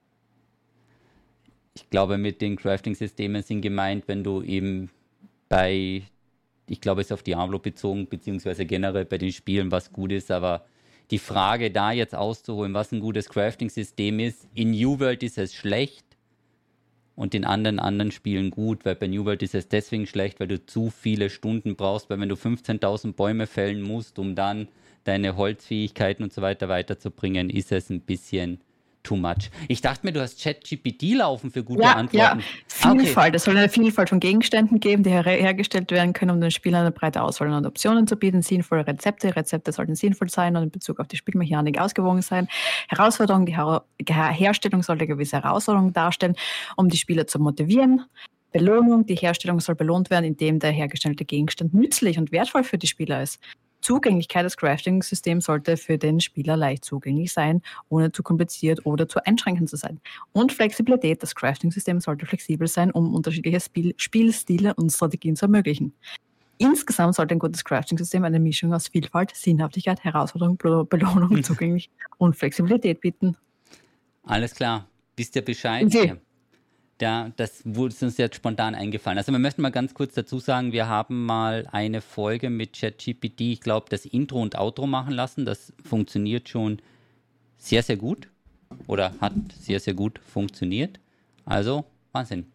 Ich glaube, mit den Crafting-Systemen sind gemeint, wenn du eben bei, ich glaube, es ist auf Diablo bezogen, beziehungsweise generell bei den Spielen, was gut ist, aber die Frage da jetzt auszuholen, was ein gutes Crafting-System ist, in New World ist es schlecht und in anderen anderen Spielen gut, weil bei New World ist es deswegen schlecht, weil du zu viele Stunden brauchst, weil wenn du fünfzehntausend Bäume fällen musst, um dann deine Holzfähigkeiten und so weiter weiterzubringen, ist es ein bisschen too much. Ich dachte mir, du hast ChatGPT laufen für gute Ja, Antworten. ja, Ah, okay. Vielfalt. Es soll eine Vielfalt von Gegenständen geben, die her hergestellt werden können, um den Spielern eine breite Auswahl an Optionen zu bieten. Sinnvolle Rezepte. Rezepte sollten sinnvoll sein und in Bezug auf die Spielmechanik ausgewogen sein. Herausforderung. Die Her Her Herstellung sollte gewisse Herausforderungen darstellen, um die Spieler zu motivieren. Belohnung. Die Herstellung soll belohnt werden, indem der hergestellte Gegenstand nützlich und wertvoll für die Spieler ist. Zugänglichkeit des Crafting-Systems sollte für den Spieler leicht zugänglich sein, ohne zu kompliziert oder zu einschränkend zu sein. Und Flexibilität. Das Crafting-System sollte flexibel sein, um unterschiedliche Spiel Spielstile und Strategien zu ermöglichen. Insgesamt sollte ein gutes Crafting-System eine Mischung aus Vielfalt, Sinnhaftigkeit, Herausforderung, Belohnung, zugänglich und Flexibilität bieten. Alles klar. Wisst ihr Bescheid? Sie. Ja. Ja, das wurde uns jetzt spontan eingefallen. Also wir möchten mal ganz kurz dazu sagen, wir haben mal eine Folge mit ChatGPT, ich glaube, das Intro und Outro machen lassen. Das funktioniert schon sehr, sehr gut. Oder hat sehr, sehr gut funktioniert. Also, Wahnsinn.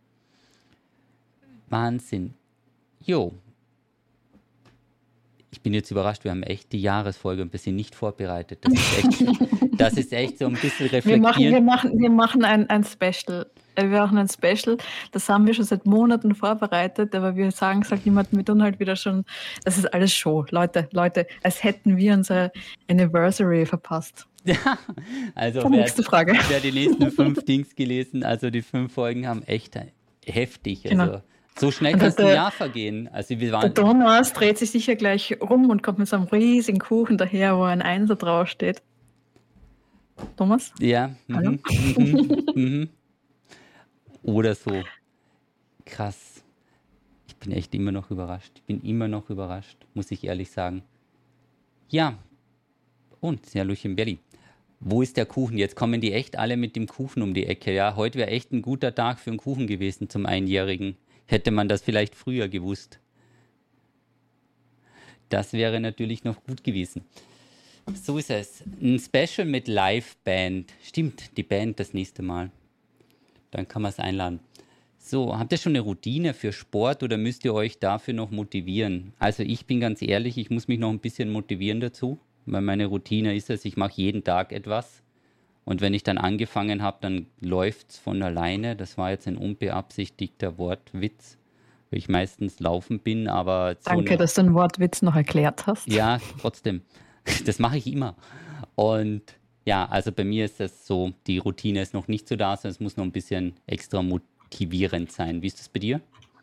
Wahnsinn. Jo. Ich bin jetzt überrascht, wir haben echt die Jahresfolge ein bisschen nicht vorbereitet. Das ist echt, das ist echt so ein bisschen Wir machen, wir reflektieren. machen, wir machen ein, ein Special. Äh, Wir machen ein Special. Das haben wir schon seit Monaten vorbereitet, aber wir sagen es halt niemandem. Wir tun halt wieder schon, das ist alles Show. Leute, Leute, als hätten wir unser Anniversary verpasst. Ja, also Dann wer, nächste Frage. wer die nächsten fünf Dings gelesen, also die fünf Folgen haben echt heftig. Also Genau. So schnell Und kann es der, ein Jahr vergehen. Also wir der waren, Thomas dreht sich sicher gleich rum und kommt mit so einem riesigen Kuchen daher, wo ein Einser draufsteht. Thomas? ja, Hallo? mhm, mhm, mhm. Oder so. Krass. Ich bin echt immer noch überrascht. Ich bin immer noch überrascht, muss ich ehrlich sagen. Ja, und, ja, Lucien Belli. Wo ist der Kuchen? Jetzt kommen die echt alle mit dem Kuchen um die Ecke. Ja, heute wäre echt ein guter Tag für einen Kuchen gewesen zum Einjährigen. Hätte man das vielleicht früher gewusst. Das wäre natürlich noch gut gewesen. So ist es. Ein Special mit Live-Band. Stimmt, die Band das nächste Mal. Dann kann man es einladen. So, habt ihr schon eine Routine für Sport oder müsst ihr euch dafür noch motivieren? Also ich bin ganz ehrlich, ich muss mich noch ein bisschen motivieren dazu, weil meine Routine ist es, ich mache jeden Tag etwas. Und wenn ich dann angefangen habe, dann läuft es von alleine. Das war jetzt ein unbeabsichtigter Wortwitz, weil ich meistens laufen bin, aber so Danke, eine, dass du den Wortwitz noch erklärt hast. ja, trotzdem. Das mache ich immer. Und ja, also bei mir ist das so, die Routine ist noch nicht so da, sondern es muss noch ein bisschen extra motivierend sein. Wie ist das bei dir?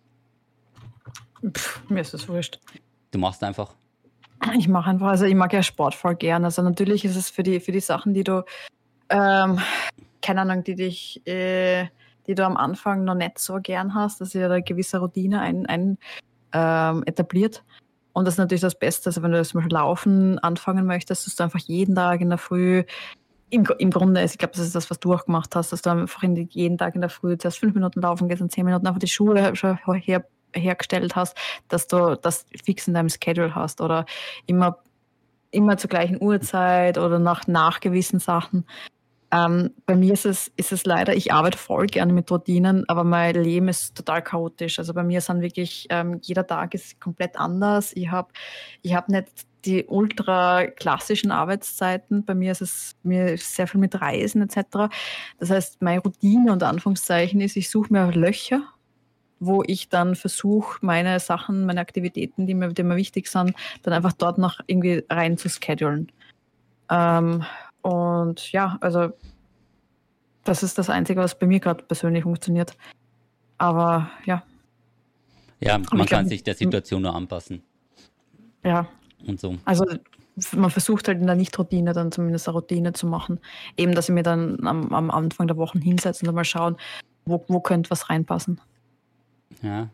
Pff, mir ist das wurscht. Du machst einfach, Ich mache einfach, also ich mag ja Sport voll gern. Also natürlich ist es für die, für die Sachen, die du, ähm, keine Ahnung, die dich, äh, die du am Anfang noch nicht so gern hast, dass ihr da eine gewisse Routine ein, ein ähm, etabliert. Und das ist natürlich das Beste. Also wenn du zum Beispiel Laufen anfangen möchtest, dass du einfach jeden Tag in der Früh, im, Gr- im Grunde ist, ich glaube, das ist das, was du auch gemacht hast, dass du einfach in die, jeden Tag in der Früh zuerst fünf Minuten laufen gehst und zehn Minuten einfach die Schuhe schon her, hergestellt hast, dass du das fix in deinem Schedule hast oder immer, immer zur gleichen Uhrzeit oder nach, nach gewissen Sachen. Ähm, bei mir ist es, ist es leider, ich arbeite voll gerne mit Routinen, aber mein Leben ist total chaotisch. Also bei mir sind wirklich, ähm, jeder Tag ist komplett anders. Ich habe ich hab nicht die ultra klassischen Arbeitszeiten. Bei mir ist es mir ist sehr viel mit Reisen et cetera. Das heißt, meine Routine unter Anführungszeichen ist, ich suche mir Löcher, wo ich dann versuche, meine Sachen, meine Aktivitäten, die mir, die mir wichtig sind, dann einfach dort noch irgendwie rein zu schedulen. Ähm, und ja, also das ist das Einzige, was bei mir gerade persönlich funktioniert. Aber ja, ja, aber man ich kann glaube, sich der Situation nur anpassen ja, und so. also man versucht halt in der Nicht-Routine dann zumindest eine Routine zu machen. Eben, dass ich mir dann am, am Anfang der Wochen hinsetze und dann mal schauen, wo, wo könnte was reinpassen. Ja,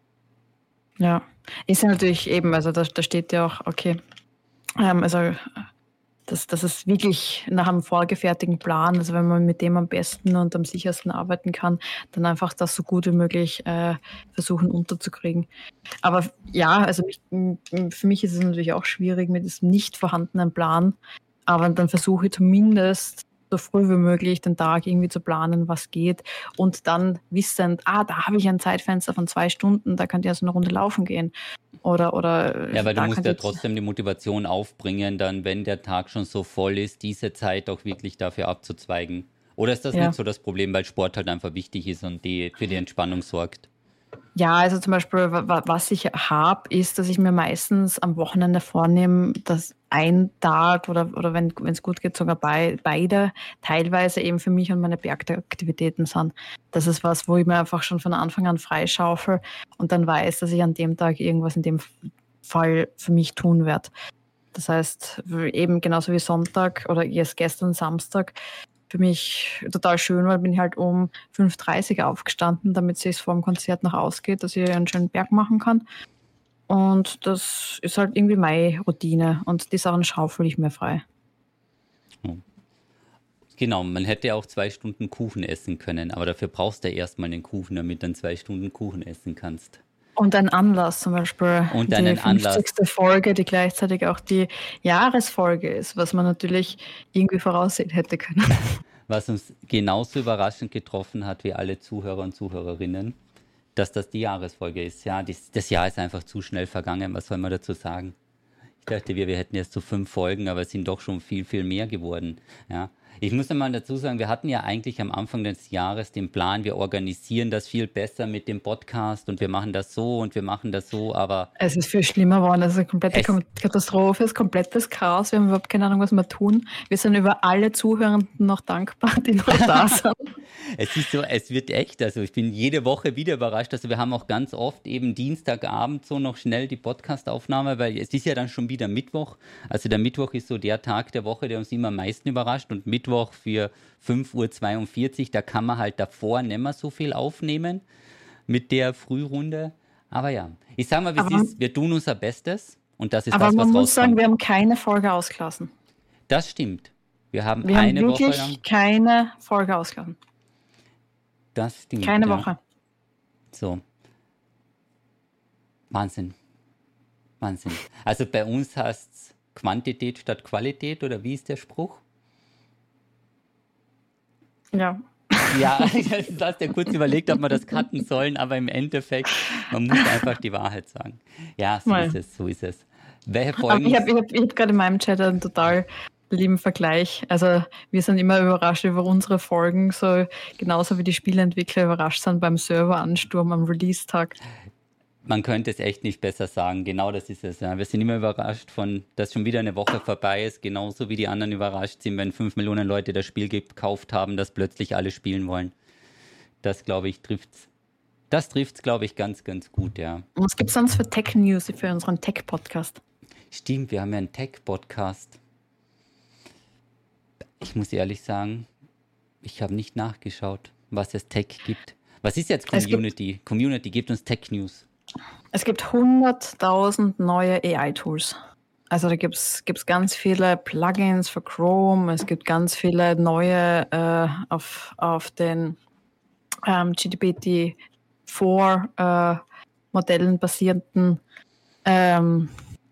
Ja, ist ja natürlich eben, also da, da steht ja auch, okay, ähm, also das, das ist wirklich nach einem vorgefertigten Plan, also wenn man mit dem am besten und am sichersten arbeiten kann, dann einfach das so gut wie möglich äh, versuchen unterzukriegen. Aber ja, also mich, m- m- für mich ist es natürlich auch schwierig mit diesem nicht vorhandenen Plan, aber dann versuche ich zumindest so früh wie möglich den Tag irgendwie zu planen, was geht und dann wissend, ah, da habe ich ein Zeitfenster von zwei Stunden, da könnt ihr also eine Runde laufen gehen oder, oder ja, weil du da musst könnt ja ihr trotzdem die Motivation aufbringen, dann, wenn der Tag schon so voll ist, diese Zeit auch wirklich dafür abzuzweigen. Oder ist das ja. nicht so das Problem, weil Sport halt einfach wichtig ist und die für die Entspannung sorgt? Ja, also zum Beispiel, wa- wa- was ich habe, ist, dass ich mir meistens am Wochenende vornehme, dass ein Tag oder, oder wenn es gut geht, sogar bei, beide teilweise eben für mich und meine Bergaktivitäten sind. Das ist was, wo ich mir einfach schon von Anfang an freischaufel und dann weiß, dass ich an dem Tag irgendwas in dem Fall für mich tun werde. Das heißt, eben genauso wie Sonntag oder jetzt gestern Samstag, für mich total schön, weil bin ich halt um fünf Uhr dreißig aufgestanden, damit es sich vor dem Konzert noch ausgeht, dass ich einen schönen Berg machen kann. Und das ist halt irgendwie meine Routine und die Sachen schaufel ich mir frei. Genau, man hätte ja auch zwei Stunden Kuchen essen können, aber dafür brauchst du ja erstmal einen Kuchen, damit du dann zwei Stunden Kuchen essen kannst. Und ein Anlass, zum Beispiel Und die einen Anlass. fünfzigste Folge, die gleichzeitig auch die Jahresfolge ist, was man natürlich irgendwie voraussehen hätte können. Was uns genauso überraschend getroffen hat wie alle Zuhörer und Zuhörerinnen, dass das die Jahresfolge ist. Ja, das, das Jahr ist einfach zu schnell vergangen, was soll man dazu sagen? Ich dachte, wir, wir hätten jetzt so fünf Folgen, aber es sind doch schon viel, viel mehr geworden. Ja, Ich muss mal dazu sagen, wir hatten ja eigentlich am Anfang des Jahres den Plan, wir organisieren das viel besser mit dem Podcast und wir machen das so und wir machen das so, aber Es ist viel schlimmer geworden. Es ist eine komplette es, Katastrophe, es ist komplettes Chaos. Wir haben überhaupt keine Ahnung, was wir tun. Wir sind über alle Zuhörenden noch dankbar, die noch da sind. es ist so, es wird echt, also ich bin jede Woche wieder überrascht, also wir haben auch ganz oft eben Dienstagabend so noch schnell die Podcastaufnahme, weil es ist ja dann schon wieder Mittwoch, also der Mittwoch ist so der Tag der Woche, der uns immer am meisten überrascht und Mittwoch für fünf Uhr zweiundvierzig, da kann man halt davor nicht mehr so viel aufnehmen mit der Frührunde, aber ja, ich sag mal, wie es ist, wir tun unser Bestes und das ist aber das, was man muss rauskommt. sagen, wir haben keine Folge ausgelassen. Das stimmt, wir haben Wir haben eine Woche wirklich lang, keine Folge ausgelassen. das stimmt, Keine ja. Woche. So, Wahnsinn. Wahnsinn. Also bei uns heißt es Quantität statt Qualität, oder wie ist der Spruch? Ja. Ja, du hast ja kurz überlegt, ob wir das cutten sollen, aber im Endeffekt, man muss einfach die Wahrheit sagen. Ja, so Mal. ist es, so ist es. Welche Aber Folgen? ich habe ich hab, ich hab gerade in meinem Chat einen total lieben Vergleich. Also wir sind immer überrascht über unsere Folgen, so genauso wie die Spieleentwickler überrascht sind beim Serveransturm am Release-Tag. Man könnte es echt nicht besser sagen. Genau das ist es. Ja. Wir sind immer überrascht von, dass schon wieder eine Woche vorbei ist, genauso wie die anderen überrascht sind, wenn fünf Millionen Leute das Spiel gekauft haben, dass plötzlich alle spielen wollen. Das, glaube ich, trifft's. Das trifft's, glaube ich, ganz, ganz gut, ja. Und was gibt es sonst für Tech-News für unseren Tech-Podcast? Stimmt, wir haben ja einen Tech-Podcast. Ich muss ehrlich sagen, ich habe nicht nachgeschaut, was es Tech gibt. Was ist jetzt Es gibt- Community? Community gibt uns Tech-News. Es gibt hunderttausend neue A I-Tools. Also da gibt es ganz viele Plugins für Chrome, es gibt ganz viele neue äh, auf, auf den ähm, G P T vier äh, Modellen basierenden ähm,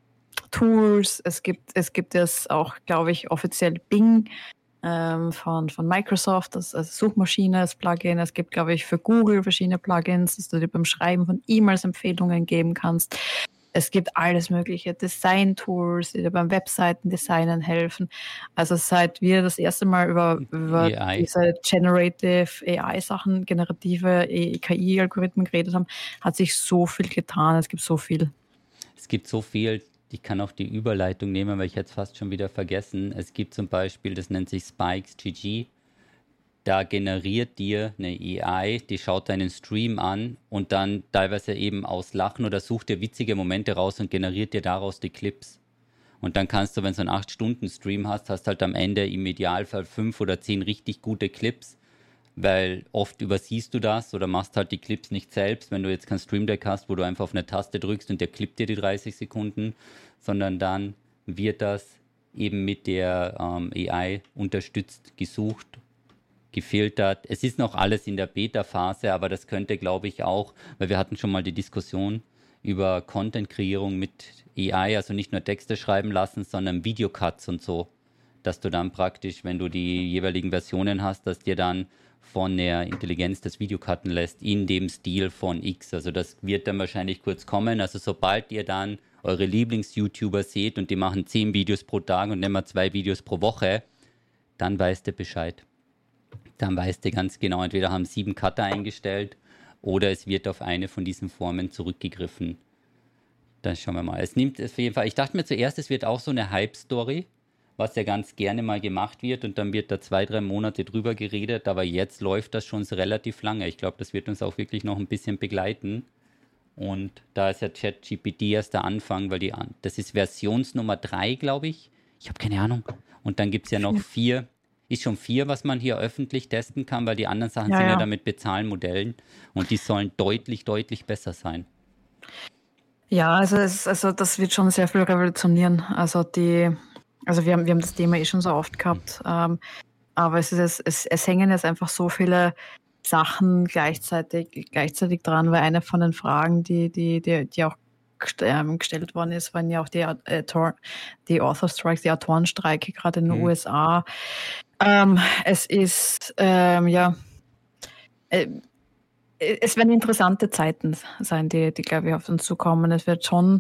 Tools. Es gibt, es gibt jetzt auch, glaube ich, offiziell Bing ähm, von, von Microsoft, das als Suchmaschine, als Plugin. Es gibt, glaube ich, für Google verschiedene Plugins, dass du dir beim Schreiben von E-Mails Empfehlungen geben kannst. Es gibt alles mögliche Design-Tools, die dir beim Webseitendesignen helfen. Also seit wir das erste Mal über, über A I. diese Generative A I-Sachen, generative K I-Algorithmen geredet haben, hat sich so viel getan. Es gibt so viel. Es gibt so viel, ich kann auch die Überleitung nehmen, weil ich jetzt fast schon wieder vergessen. Es gibt zum Beispiel, das nennt sich Spikes G G. Da generiert dir eine A I, die schaut deinen Stream an und dann teilweise eben aus Lachen oder sucht dir witzige Momente raus und generiert dir daraus die Clips. Und dann kannst du, wenn du einen acht Stunden Stream hast, hast halt am Ende im Idealfall fünf oder zehn richtig gute Clips, weil oft übersiehst du das oder machst halt die Clips nicht selbst, wenn du jetzt kein Stream Deck hast, wo du einfach auf eine Taste drückst und der klippt dir die dreißig Sekunden, sondern dann wird das eben mit der ähm, A I unterstützt, gesucht, gefiltert. Es ist noch alles in der Beta-Phase, aber das könnte, glaube ich, auch, weil wir hatten schon mal die Diskussion über Content-Kreierung mit A I, also nicht nur Texte schreiben lassen, sondern Videocuts und so, dass du dann praktisch, wenn du die jeweiligen Versionen hast, dass dir dann von der Intelligenz das Video cutten lässt in dem Stil von X. Also das wird dann wahrscheinlich kurz kommen. Also sobald ihr dann eure Lieblings-YouTuber seht und die machen zehn Videos pro Tag und nehmen zwei Videos pro Woche, dann weißt du Bescheid. Dann weißt du ganz genau, entweder haben sieben Cutter eingestellt oder es wird auf eine von diesen Formen zurückgegriffen. Dann schauen wir mal. Es nimmt auf jeden Fall, ich dachte mir zuerst, es wird auch so eine Hype-Story, was ja ganz gerne mal gemacht wird und dann wird da zwei, drei Monate drüber geredet, aber jetzt läuft das schon so relativ lange. Ich glaube, das wird uns auch wirklich noch ein bisschen begleiten. Und da ist ja ChatGPT erst der Anfang, weil die, das ist Versionsnummer drei, glaube ich. Ich habe keine Ahnung. Und dann gibt es ja noch vier. Ist schon vier, was man hier öffentlich testen kann, weil die anderen Sachen Ja, sind ja, ja. ja damit bezahlen Modellen und die sollen deutlich, deutlich besser sein. Ja, also, es, also das wird schon sehr viel revolutionieren. Also die, also wir haben, wir haben das Thema eh schon so oft gehabt, ähm, aber es, ist, es, es hängen jetzt einfach so viele Sachen gleichzeitig, gleichzeitig dran, weil eine von den Fragen, die, die, die, die auch gest- ähm, gestellt worden ist, waren ja auch die, äh, Tor- die Author Strikes, die Autorenstreike gerade in den Mhm. U S A. Ähm, es ist, ähm, ja, äh, es werden interessante Zeiten sein, die, die glaube ich, auf uns zukommen. Es wird schon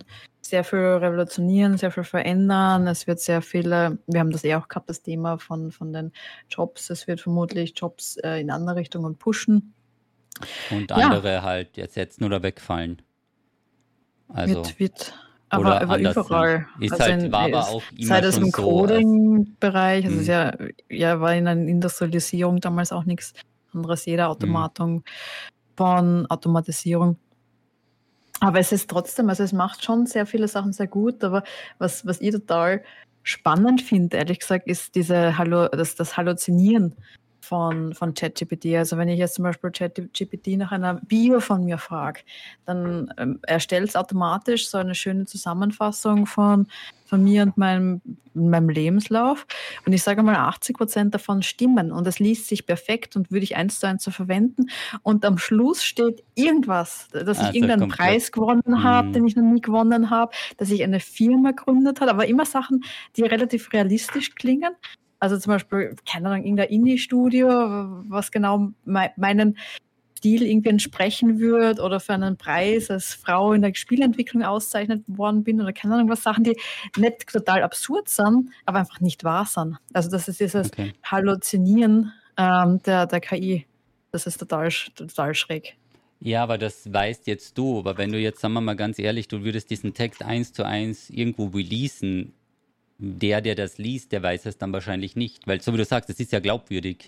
sehr viel revolutionieren, sehr viel verändern. Es wird sehr viele, wir haben das eh auch gehabt, das Thema von, von den Jobs. Es wird vermutlich Jobs äh, in andere Richtungen pushen. Und Ja, andere halt ersetzen oder wegfallen. Also, wird, wird aber, oder aber anders sind. überall. Ist Also halt, in, war aber es, auch sei immer das schon im so, als, Coding-Bereich, also es ist hm, ja, ja, war in der Industrialisierung damals auch nichts anderes, jede hm, Automatung von Automatisierung. Aber es ist trotzdem, also es macht schon sehr viele Sachen sehr gut, aber was, was ich total spannend finde, ehrlich gesagt, ist diese Hallo, das, das Halluzinieren von, von ChatGPT. Also wenn ich jetzt zum Beispiel ChatGPT nach einer Bio von mir frage, dann ähm, erstellt es automatisch so eine schöne Zusammenfassung von, von mir und meinem, meinem Lebenslauf. Und ich sage mal, achtzig Prozent davon stimmen und es liest sich perfekt und würde ich eins zu eins so verwenden. Und am Schluss steht irgendwas, dass ich also irgendeinen komplett, Preis gewonnen habe, hm, den ich noch nie gewonnen habe, dass ich eine Firma gegründet habe, aber immer Sachen, die relativ realistisch klingen. Also zum Beispiel, keine Ahnung, irgendein Indie-Studio, was genau me meinen Stil irgendwie entsprechen würde oder für einen Preis als Frau in der Spielentwicklung auszeichnet worden bin oder keine Ahnung was, Sachen, die nicht total absurd sind, aber einfach nicht wahr sind. Also das ist dieses okay. Halluzinieren ähm, der, der K I. Das ist total, total schräg. Ja, aber das weißt jetzt du. Aber wenn du jetzt, sagen wir mal ganz ehrlich, du würdest diesen Text eins zu eins irgendwo releasen, der, der das liest, der weiß es dann wahrscheinlich nicht. Weil, so wie du sagst, es ist ja glaubwürdig.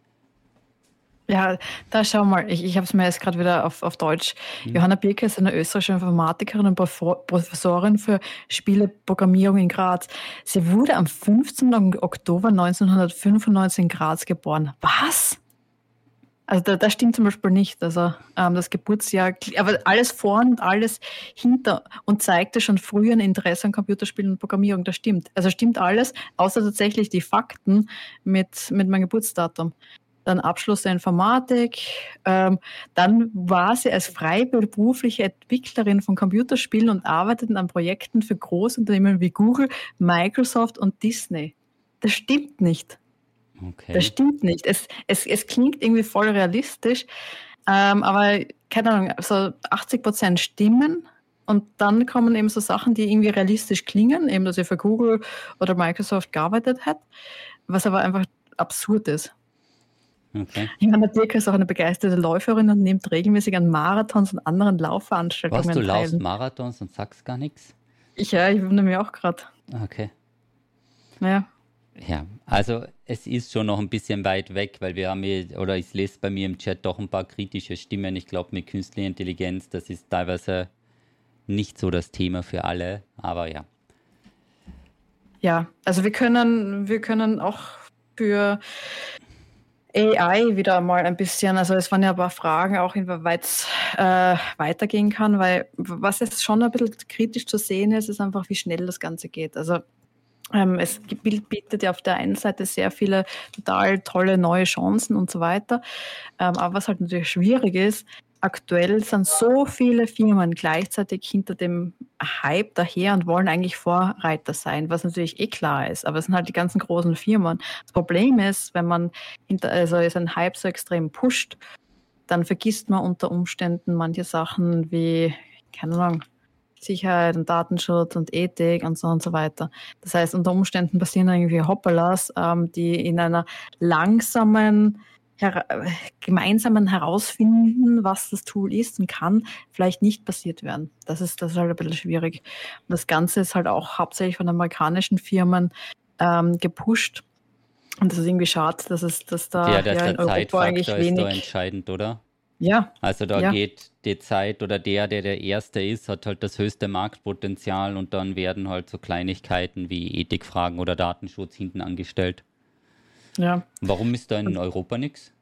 Ja, da schau mal, ich, ich habe es mir jetzt gerade wieder auf, auf Deutsch. Hm? Johanna Birke ist eine österreichische Informatikerin und Prof- Professorin für Spieleprogrammierung in Graz. Sie wurde am fünfzehnten Oktober neunzehnhundertfünfundneunzig in Graz geboren. Was? Also da, das stimmt zum Beispiel nicht. Also ähm, das Geburtsjahr, aber alles vorn und alles hinter und zeigte schon früher ein Interesse an Computerspielen und Programmierung. Das stimmt. Also stimmt alles, außer tatsächlich die Fakten mit, mit meinem Geburtsdatum. Dann Abschluss der Informatik. Ähm, dann war sie als freiberufliche Entwicklerin von Computerspielen und arbeitete an Projekten für Großunternehmen wie Google, Microsoft und Disney. Das stimmt nicht. Das Okay. stimmt nicht. Es, es, es klingt irgendwie voll realistisch, ähm, aber keine Ahnung, so achtzig Prozent stimmen und dann kommen eben so Sachen, die irgendwie realistisch klingen, eben, dass ihr für Google oder Microsoft gearbeitet hat, was aber einfach absurd ist. Okay. Johanna Dirk ist auch eine begeisterte Läuferin und nimmt regelmäßig an Marathons und anderen Was, du Laufveranstaltungen laufst teil. Marathons und sagst gar nichts? Ich, ja, ich wundere mich auch gerade. Okay. Naja, Ja, also es ist schon noch ein bisschen weit weg, weil wir haben hier, oder ich lese bei mir im Chat doch ein paar kritische Stimmen. Ich glaube, mit künstlicher Intelligenz, das ist teilweise nicht so das Thema für alle, aber ja. ja, also wir können, wir können auch für A I wieder mal ein bisschen, also es waren ja ein paar Fragen auch, inwieweit es äh, weitergehen kann, weil was jetzt schon ein bisschen kritisch zu sehen ist, ist einfach, wie schnell das Ganze geht. Also ähm, es gibt- bietet ja auf der einen Seite sehr viele total tolle neue Chancen und so weiter, ähm, aber was halt natürlich schwierig ist, aktuell sind so viele Firmen gleichzeitig hinter dem Hype daher und wollen eigentlich Vorreiter sein, was natürlich eh klar ist, aber es sind halt die ganzen großen Firmen. Das Problem ist, wenn man hinter, also so einen Hype so extrem pusht, dann vergisst man unter Umständen manche Sachen wie, keine Ahnung, Sicherheit und Datenschutz und Ethik und so und so weiter. Das heißt, unter Umständen passieren dann irgendwie Hoppalas, ähm, die in einer langsamen, her gemeinsamen Herausfinden, was das Tool ist und kann, vielleicht nicht passiert werden. Das ist, das ist halt ein bisschen schwierig. Und das Ganze ist halt auch hauptsächlich von amerikanischen Firmen ähm, gepusht. Und das ist irgendwie schade, dass es, dass Ja, da dass ja der in Europa eigentlich Zeitfaktor ist da wenig, entscheidend, oder? ja, Also da ja, geht die Zeit oder der, der der Erste ist, hat halt das höchste Marktpotenzial und dann werden halt so Kleinigkeiten wie Ethikfragen oder Datenschutz hinten angestellt. ja. Warum ist da in Europa nichts?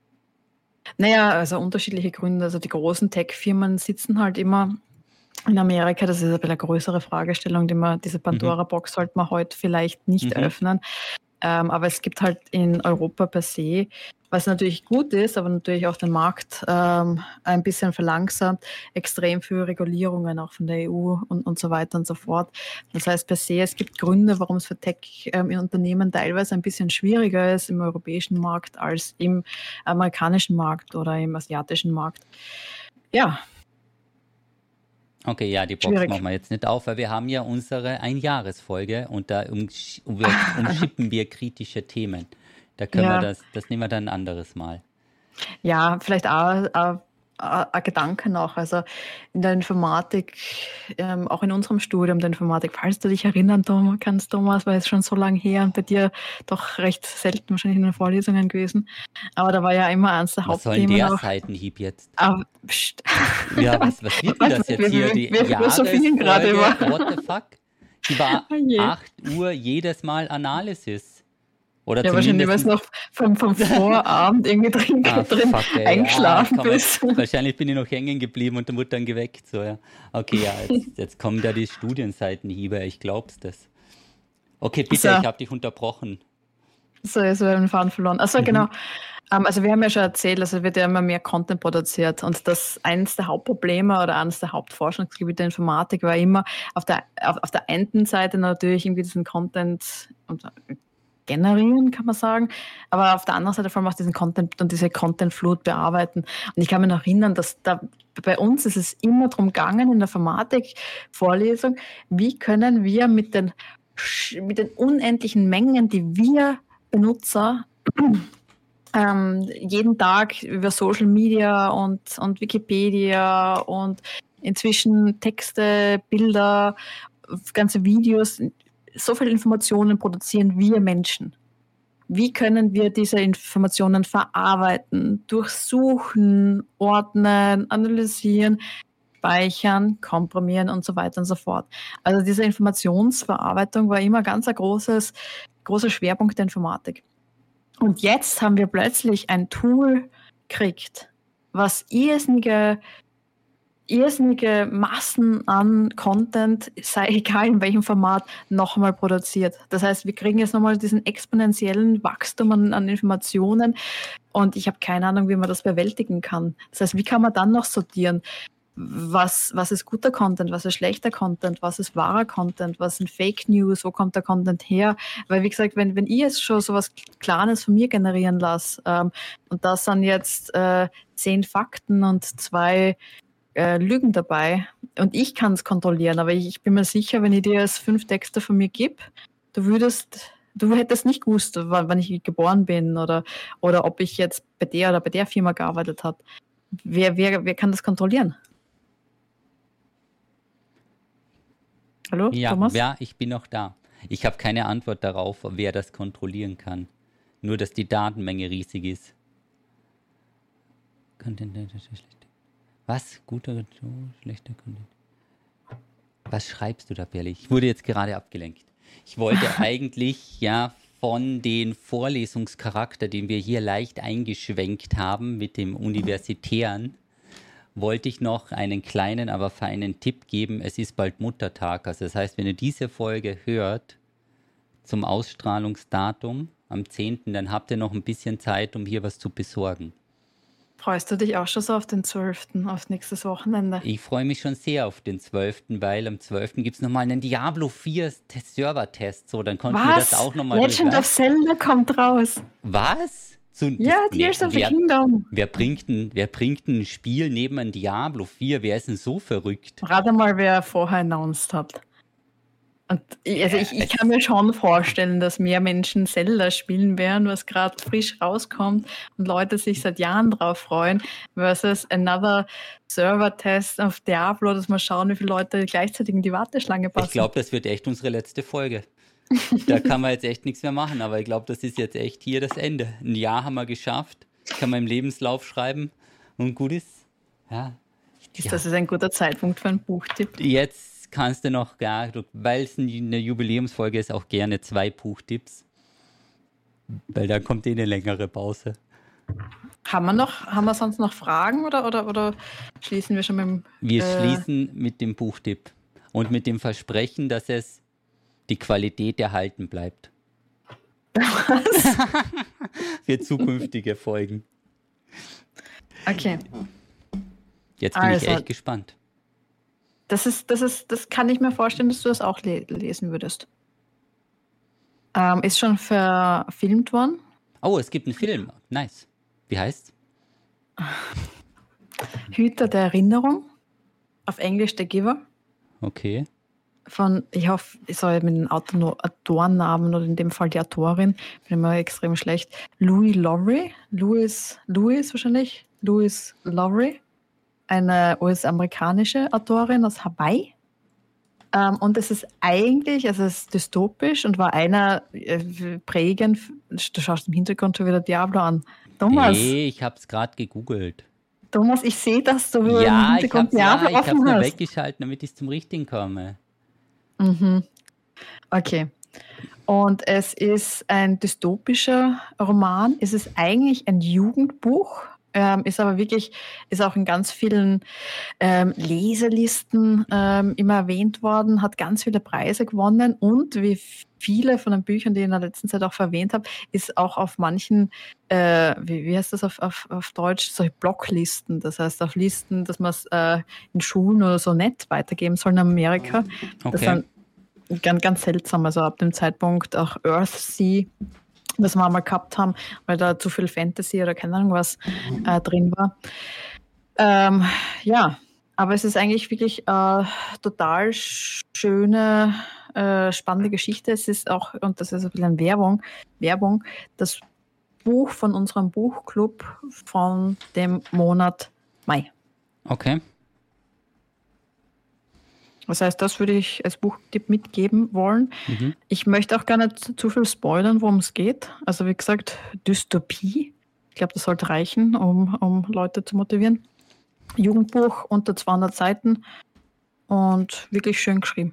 Naja, also unterschiedliche Gründe. Also die großen Tech-Firmen sitzen halt immer in Amerika. Das ist ein bisschen eine größere Fragestellung, die man, diese Mhm. Pandora-Box sollte man heute vielleicht nicht Mhm. öffnen. Ähm, aber es gibt halt in Europa per se, was natürlich gut ist, aber natürlich auch den Markt ähm, ein bisschen verlangsamt, extrem viele Regulierungen auch von der E U und, und so weiter und so fort. Das heißt per se, es gibt Gründe, warum es für Tech-Unternehmen teilweise ein bisschen schwieriger ist im europäischen Markt als im amerikanischen Markt oder im asiatischen Markt. Ja, Okay, ja, die Box Schwierig. machen wir jetzt nicht auf, weil wir haben ja unsere Einjahresfolge und da umsch- um, umschippen wir kritische Themen. Da können Ja. wir das, das nehmen wir dann ein anderes Mal. Ja, vielleicht auch, auch, auch ein Gedanke noch. Also in der Informatik, ähm, auch in unserem Studium der Informatik, falls du dich erinnern Tom, kannst, Thomas, weil es schon so lange her und bei dir doch recht selten wahrscheinlich in den Vorlesungen gewesen. Aber da war ja immer eins der Was soll denn Hauptthemen der auch. Seitenhieb jetzt? Ah, pst. Ja, was, was wird denn das Wir- jetzt hier? wir- Die wir philosophieren gerade Jahresfolge? über. What the fuck? Die war Oh je. acht Uhr jedes Mal Analysis. Oder Ja, wahrscheinlich, weil es zumindest noch vom, vom Vorabend irgendwie drin, Ah, drin fuck, ey. eingeschlafen Ja, kann man- bist. Wahrscheinlich bin ich noch hängen geblieben und dann wurde dann geweckt. So, ja. Okay, ja, jetzt, jetzt kommen da die Studienseitenhiebe, ich glaub's das. Okay, bitte, So. ich habe dich unterbrochen. So, jetzt habe ich den Faden verloren. Achso, Mhm. genau. Ähm, also wir haben ja schon erzählt, also wird ja immer mehr Content produziert und das eines der Hauptprobleme oder eines der Hauptforschungsgebiete der Informatik war immer auf der, auf, auf der einen Seite natürlich irgendwie diesen Content und generieren, kann man sagen, aber auf der anderen Seite vor allem auch diesen Content und diese Content-Flut bearbeiten. Und ich kann mich noch erinnern, dass da bei uns ist es immer darum gegangen in der Informatik-Vorlesung, wie können wir mit den, sch- mit den unendlichen Mengen, die wir Benutzer ähm, jeden Tag über Social Media und, und Wikipedia und inzwischen Texte, Bilder, ganze Videos, so viele Informationen produzieren wir Menschen. Wie können wir diese Informationen verarbeiten, durchsuchen, ordnen, analysieren, speichern, komprimieren und so weiter und so fort. Also diese Informationsverarbeitung war immer ganz ein großes, großer Schwerpunkt der Informatik. Und jetzt haben wir plötzlich ein Tool gekriegt, was irrsinnige, irrsinnige Massen an Content, sei egal in welchem Format, nochmal produziert. Das heißt, wir kriegen jetzt nochmal diesen exponentiellen Wachstum an, an Informationen und ich habe keine Ahnung, wie man das bewältigen kann. Das heißt, wie kann man dann noch sortieren? Was, was ist guter Content, was ist schlechter Content, was ist wahrer Content, was sind Fake News, wo kommt der Content her? Weil wie gesagt, wenn, wenn ich jetzt schon so was Kleines von mir generieren lasse ähm, und das sind jetzt äh, zehn Fakten und zwei äh, Lügen dabei und ich kann es kontrollieren, aber ich, ich bin mir sicher, wenn ich dir jetzt fünf Texte von mir gebe, du würdest, du hättest nicht gewusst, wann, wann ich geboren bin oder, oder ob ich jetzt bei der oder bei der Firma gearbeitet habe. Wer, wer, wer kann das kontrollieren? Hallo, Ja, Thomas? ja, ich bin noch da. Ich habe keine Antwort darauf, wer das kontrollieren kann. Nur, dass die Datenmenge riesig ist. Content, schlechter. Was? Guter Content, schlechter Content. Was schreibst du da, Perli? Ich wurde jetzt gerade abgelenkt. Ich wollte eigentlich ja von den Vorlesungscharakter, den wir hier leicht eingeschwenkt haben mit dem Universitären, wollte ich noch einen kleinen, aber feinen Tipp geben. Es ist bald Muttertag. Also das heißt, wenn ihr diese Folge hört zum Ausstrahlungsdatum am zehnten, dann habt ihr noch ein bisschen Zeit, um hier was zu besorgen. Freust du dich auch schon so auf den zwölften, auf nächstes Wochenende? Ich freue mich schon sehr auf den zwölften, weil am zwölften gibt es nochmal einen Diablo vier Server-Test. So, dann konnten wir das Was? auch nochmal Legend of Zelda kommt raus. Was? Zu, Ja, das- Tears of the wer, Kingdom. wer, bringt ein, wer bringt ein Spiel neben ein Diablo vier? Wer ist denn so verrückt? Rate mal, wer vorher announced hat. Und ich, also ich, ich es- kann mir schon vorstellen, dass mehr Menschen Zelda spielen werden, was gerade frisch rauskommt und Leute sich seit Jahren drauf freuen, versus another Server-Test auf Diablo, dass wir schauen, wie viele Leute gleichzeitig in die Warteschlange passen. Ich glaube, das wird echt unsere letzte Folge. Da kann man jetzt echt nichts mehr machen, aber ich glaube, das ist jetzt echt hier das Ende. Ein Jahr haben wir geschafft, kann man im Lebenslauf schreiben und gut ist. Ja. ist das ist ein guter Zeitpunkt für einen Buchtipp. Jetzt kannst du noch, ja, weil es eine Jubiläumsfolge ist, auch gerne zwei Buchtipps. Weil da kommt eh eine längere Pause. Haben wir noch, haben wir sonst noch Fragen oder, oder, oder schließen wir schon mit dem Wir äh, schließen mit dem Buchtipp und mit dem Versprechen, dass es die Qualität erhalten bleibt. Was? Für zukünftige Folgen. Okay. Jetzt bin Also, ich echt gespannt. Das ist, das ist, das kann ich mir vorstellen, dass du das auch le lesen würdest. Ähm, ist schon verfilmt worden. Oh, es gibt einen Film. Nice. Wie heißt's? Hüter der Erinnerung Auf Englisch The Giver. Okay. Von, ich hoffe, ich soll mit den Autorennamen oder in dem Fall die Autorin, bin immer extrem schlecht. Louis Lowry, Louis, Louis wahrscheinlich, Louis Lowry, eine U S-amerikanische Autorin aus Hawaii. Ähm, und es ist eigentlich, also es ist dystopisch und war einer äh, prägend, du schaust im Hintergrund schon wieder Diablo an. Thomas. Hey, ich habe es gerade gegoogelt. Thomas, ich sehe, dass du ja, im Hintergrund Diablo ja, ich habe es nur hast. weggeschalten, damit ich zum Richtigen komme. Mhm. Okay. Und es ist ein dystopischer Roman. Es ist eigentlich ein Jugendbuch, ähm, ist aber wirklich, ist auch in ganz vielen ähm, Leselisten ähm, immer erwähnt worden, hat ganz viele Preise gewonnen und wie viele von den Büchern, die ich in der letzten Zeit auch verwendet habe, ist auch auf manchen, äh, wie, wie heißt das auf, auf, auf Deutsch, solche Blocklisten, das heißt auf Listen, dass man es äh, in Schulen oder so nicht weitergeben soll in Amerika. Okay. Das sind ganz, ganz seltsam, also ab dem Zeitpunkt auch Earthsea, das wir einmal gehabt haben, weil da zu viel Fantasy oder keine Ahnung was äh, drin war. Ähm, ja, aber es ist eigentlich wirklich äh, total schöne, äh, spannende Geschichte. Es ist auch, und das ist ein bisschen Werbung, Werbung, das Buch von unserem Buchclub von dem Monat Mai. Okay. Das heißt, das würde ich als Buchtipp mitgeben wollen. Mhm. Ich möchte auch gar nicht zu viel spoilern, worum es geht. Also wie gesagt, Dystopie. Ich glaube, das sollte reichen, um, um Leute zu motivieren. Jugendbuch unter zweihundert Seiten und wirklich schön geschrieben.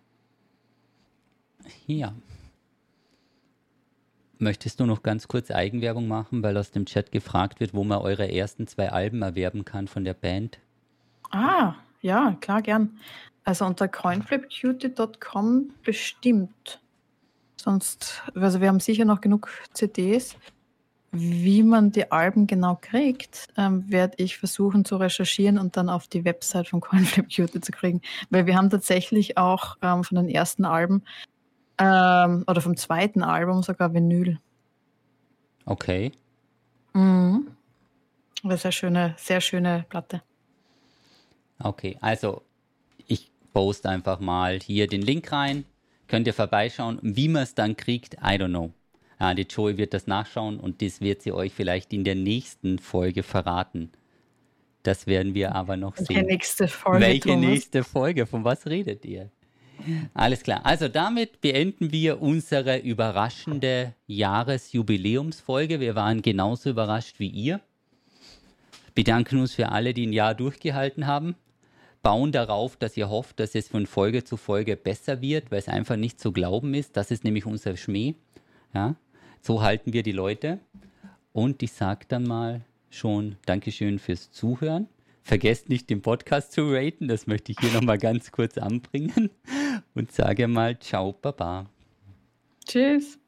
Ja. Möchtest du noch ganz kurz Eigenwerbung machen, weil aus dem Chat gefragt wird, wo man eure ersten zwei Alben erwerben kann von der Band? Ah, ja, klar, gern. Also unter coinflipcutie Punkt com bestimmt. Sonst, also wir haben sicher noch genug C Ds. Wie man die Alben genau kriegt, ähm, werde ich versuchen zu recherchieren und dann auf die Website von coinflipcutie zu kriegen. Weil wir haben tatsächlich auch ähm, von den ersten Alben ähm, oder vom zweiten Album sogar Vinyl. Okay. Mhm. Eine sehr schöne, sehr schöne Platte. Okay, also ich poste einfach mal hier den Link rein. Könnt ihr vorbeischauen. Wie man es dann kriegt, I don't know. Ja, die Joey wird das nachschauen und das wird sie euch vielleicht in der nächsten Folge verraten. Das werden wir aber noch sehen. Welche nächste Folge, Welche Thomas? nächste Folge? Von was redet ihr? Alles klar. Also damit beenden wir unsere überraschende Jahresjubiläumsfolge. Wir waren genauso überrascht wie ihr. Bedanken uns für alle, die ein Jahr durchgehalten haben. Bauen darauf, dass ihr hofft, dass es von Folge zu Folge besser wird, weil es einfach nicht zu glauben ist. Das ist nämlich unser Schmäh. Ja, so halten wir die Leute. Und ich sage dann mal schon Dankeschön fürs Zuhören. Vergesst nicht, den Podcast zu raten. Das möchte ich hier nochmal ganz kurz anbringen. Und sage mal Ciao, Baba. Tschüss.